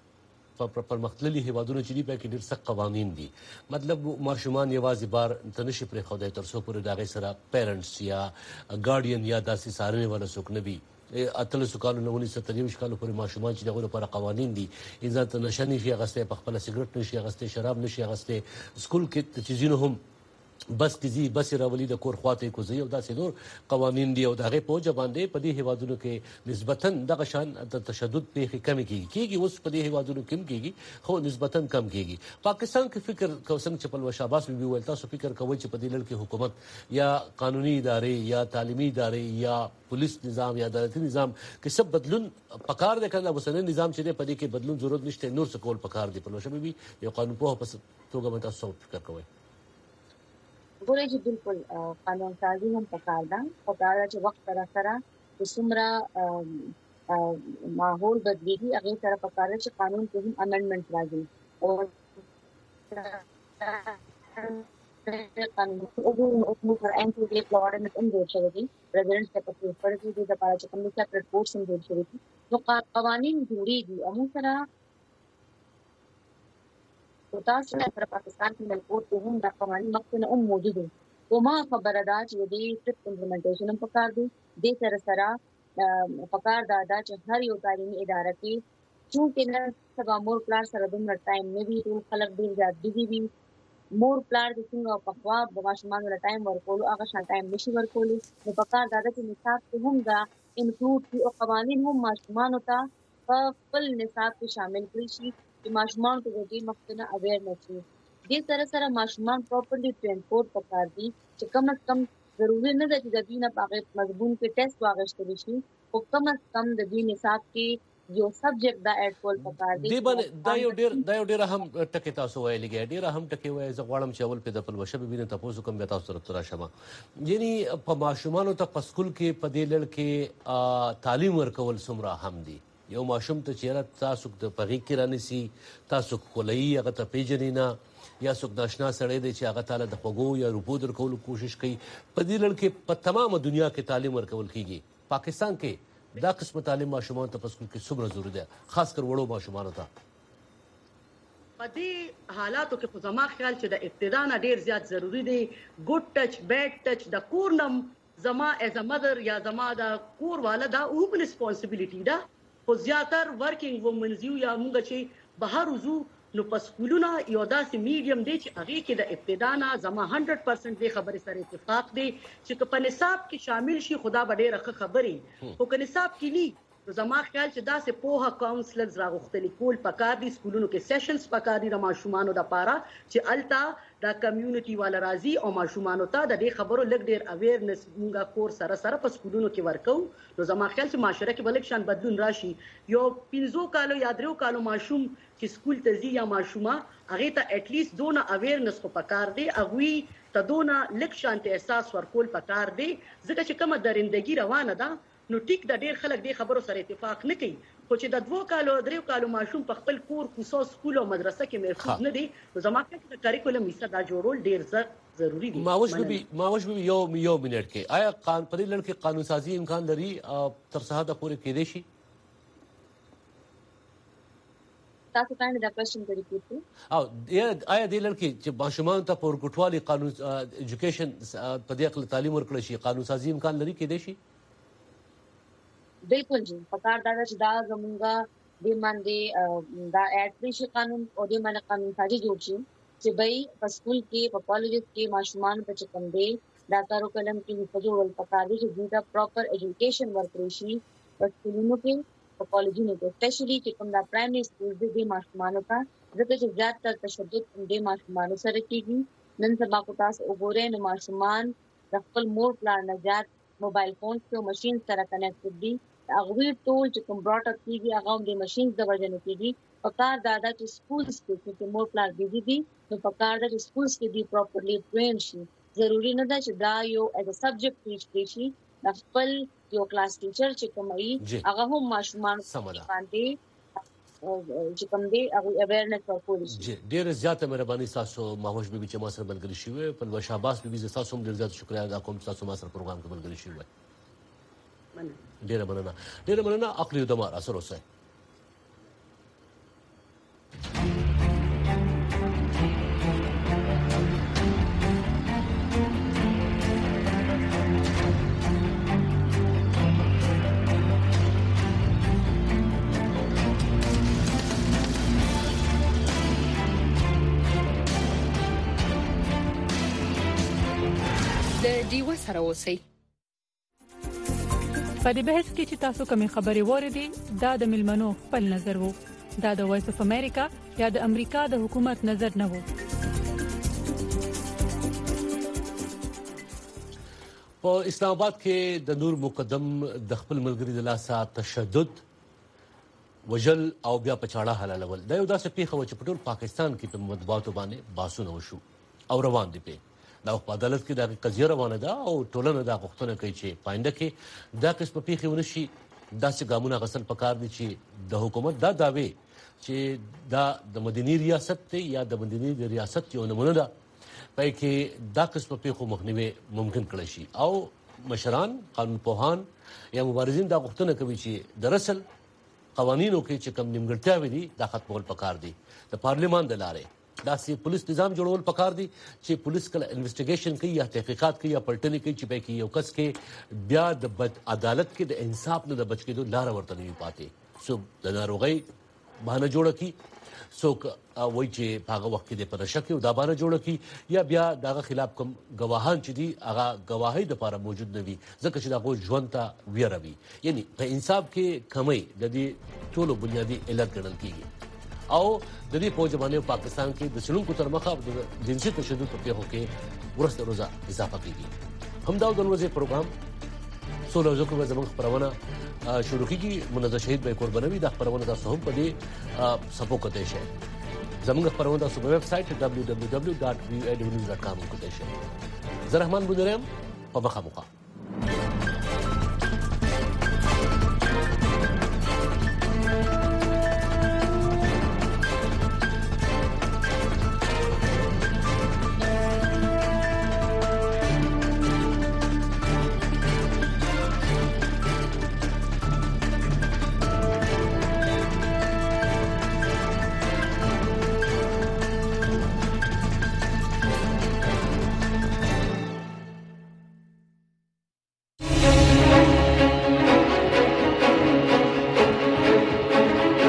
پرمختللي هیوادونو چې دی په کې ډېر سخت قوانین دي مطلب ماشومان یوازې بار تنشي پرې خوده تر څو پورې داغه سره پیرنټس یا ګارډین یا داسې سارنه ولا څوک نه وي اتل سکالو نو 1923 کال پورې ماشومان چې دغه لپاره قوانین دي انسان ته نشه نشي غسته په خپل سیګریټ نشي غسته شراب نشي غسته سکول کې چیزونه هم بس کزي بس راولي د کور خواته کوزي او داسې نور قوانين دي او دغه په باندې په دې هیوادونو کې نسبتاً دغه شان د تشدد په کمی کیږي اوس په دې هیوادونو کې کیږي خو نسبتاً کم کیږي پاکستان کې فکر کوم چې په شاباس به ویل تاسو فکر کوئ چې په دې لړ کې حکومت یا قانوني ادارې یا تعلیمي ادارې یا پولیس نظام یا عدالتي نظام کې سب بدلون پکار دی کنه وسنه نظام چې په دې کې بدلون ضرورت نشته نور څه کول پکار دی په لوشه به یو قانون په توګه مت تاسو فکر کوئ ګورې چې بالکل قانون سازي هم پکار ده او دا چې وخت سره د څومره ماحول بدلیږي هغه سره پکار چې قانون کې هم امندمنت راځي او قانون او پر انټي لی فلورن ان د شوی پریزیدنت ته په فرض دي د پاره چې کوم څه رپورټس هم جوړ شوی نو قوانين جوړيږي او سره تاسو نه پر پاکستان کې ملکوت ته هم د قوانين مخکنه موجود دي او ما خبره ده چې د دې امپلیمنټیشن هم پکار دي د سره پکار دا چې هر یو تعلیمي اداره کې چې نه سبا مور پلان سره دومره ټایم نه وي ټول خلک ډیر زیات بيزي وي مور پلان د څنګه په خوا د ماشومان له ټایم ورکول هغه شان ټایم نشي ورکول نو پکار دا چې نصاب کې هم دا انکلوډ او قوانين هم ماشومان ته په خپل نصاب کې شامل کړي شي چې ماشومان ته د دې مخکنه اویرنس وي دې سره سره ماشومان پراپرلی ټرانسپورټ پکار دي چې کم از کم ضروري نه ده چې د دې نه په مضمون کې ټیسټ واغشتل شي او کم از کم د دې نصاب کې یو سبجیکټ دا اډ کول پکار دي. دا یو ډیر هم ټکی تاسو ویلګي ډیر هم ټکی وای زه غواړم چې اول په د پلوشه به بینه تاسو کوم به تاسو سره راشم. یعنی په ماشومانو ته په سکول کې په دې لړ کې تعلیم ورکول څومره هم دي. یو ماشوم ته چیرې تاسو د پغی کې رانسی تاسو کولای هغه ته پیژنې نه یا څوک ناشنا سړی دی چې هغه تعالی د خوګو یا روپو درکولو کوشش کوي. په دې لړ کې په تمامه دنیا کې تعلیم ورکول کیږي. پاکستان کې دا قسم تعلیم ماشومان ته په سکول کې څومره ضروري ده خاص کر وړو ماشومانو ته؟ په دې حالاتو کې خو زما خیال چې د ابتدا نه ډیر زیات ضروری دی. ګډ ټچ بیډ ټچ د کور نم زما ایز ا مدر یا زما د کور والا دا اوم ریسپانسیبিলিټي ده. خو زیاتر ورکینګ وومنز یو یا موږ چې بهر وزو نو په سکولونو یو داسې میډیم دی چې هغه کې د ابتدا نه زما 100% د خبرې سره اتفاق دی چې په نصاب کې شامل شي خدا به ډېره ښه خبرې خو که نصاب کې نه نو زما خیال چې داسې پوهه کاونسلرز راغوښتل کول پکار دي. سکولونو کې سیشنز پکار دي د ماشومانو لپاره چې الته د کمیونټي والا راځي او ماشومانو ته د دې خبرو لږ ډېر اویرنس موږ کور سره په سکولونو کې ورکو. نو زما خیال چې معاشره کې بلک شان بدلون راشي. یو 15 کالو یا 3 کالو ماشوم چې سکول ته ځي یا ماشومه هغه ته اټ لیست دونه اویرنس خو پکار دی هغه ته دونه لږ شانته احساس ورکول پکار دی ځکه چې کومه درندګي روانه ده نو ټیک د ډیر خلک د خبرو سره اتفاق نه کوي. خو چې د 2 کالو 3 کالو ماشوم په خپل کور کوسو سکول او مدرسه کې محفوظ نه دی نو زما کې د کریکولم حصہ دا جوړول ډیر ضروری دی. ماوش به یو منټ کې آیا قانون په دې لړ کې قانون سازي امکان لري تر څه حد پورې کېدې شي؟ تاسو څنګه دا کوېشن کوي کیږي او آیا د لړ کې چې ماشومان ته پر ګټوالي قانون ایجوکیشن په دې خپل تعلیم ورکړي شي قانون سازي امکان لري کېدې شي؟ بالکل جی پکار دا چې دا زمونږه د باندې دا اډ قانون او د باندې قانون سازي جوړ شي چې بای په سکول کې په کالج کې ماشومان په چکم دی دا کارو کلم کې په جوړول پکار دي چې دا پراپر ایجوکیشن ورکړي شي په سکولونو کې په کالجونو کې سپیشلی چې کوم دا پرایمری سکول دي ماشومانو ته ځکه چې زیاتره تشدد د ماشومانو سره کیږي. نن سبا کو تاسو وګورئ نو ماشومان د خپل مور پلان نه زیات موبایل فون او ماشين سره کنیکټ دي. هغه ټول چې کوم براټ اپ کیږي هغه د ماشين د وجه نه کیږي. پکار دا چې سکولز کې مور پلان دي نو پکار دا چې سکولز کې دی پراپرلی ټرین شي. ضروری نه ده چې دا یو ایز ا سبجیکټ ټیچ شي. د خپل یو کلاس ټیچر چې کومي هغه هم ماشومان باندې چې کوم دی هغه اویرنس ورکول شي. ډیر زیاته مهرباني تاسو ماهوش بیبي چې ما سره ملګری شوی په لوش عباس بیبي تاسو هم ډیر زیات شکریا ادا کوم تاسو ما سره پروګرام کې ملګری شوی. ډیر مننه عقلي دمار اثر اوسه. دیو سره اوسئ. په دې بحث کې چې تاسو کومې خبرې وریدي دا د ملمنو خپل نظر وو. دا د وایس اف امریکا یا د امریکا د حکومت نظر نه وو. په اسلام آباد کې د نور مقدم د خپل ملګری د لاسه تشدد وجل او بیا په چاړه حلالول دا یو داسې پیښه و چې په ټول پاکستان کې په مطبوعاتو باندې باسونه وشو او روان دي په دا په عدالت کې د قضیه روانه ده او ټولنه دا غوښتنه کوي چې پاینده کې دا قسم پیښې ونشي. داسې ګامونه غسل پکار دي چې د حکومت دا داوی چې دا د مدني ریاست دی یا د مدني ریاست یو نمونه ده پای کې دا قسم پیښو مخنیوي ممکن کړی شي او مشران قانون پوهان یا مبارزین دا غوښتنه کوي چې د رسل قوانینو کې چې کوم نیمګړتیاوې دي دا ختمول پکار دي. د پارلیمان د لارې داسې پولیس نظام جوړول پکار دي چې پولیس کله انویسټیګیشن کوي یا تحقیقات کوي یا پلټنې کوي چې پکې یو کس کې بیا د بد عدالت کې د انصاف نه د بچ کېدو لار ورته نه پاتې. څوک د ناروغۍ بهانه جوړه کی څوک وایي چې په هغه وخت کې د پرشه کې دا بهانه جوړه کی یا بیا دغه خلاف کوم گواهان چې دي هغه گواهی د لپاره موجود نه وي ځکه چې دغه ژوند ته ویره وي. یعنی په انصاف کې کمی د دې ټولو بنیادی علت ګڼل کیږي او د دې په ځمانه پاکستان کې د سلونکو تر مخه د جنسي تشدد په پیښو کې ورسته روزه اضافه کیږي. همدا د ورځې پروګرام سولو ځکه زموږ خبرونه شروع کیږي. منظر شهید به قربانوي د خبرونه تاسو هم په دې سپو کوته شي. زموږ خبرونه تاسو په ویب سټ www.voanews.com کوته شي. زه رحمان بونرم په مخه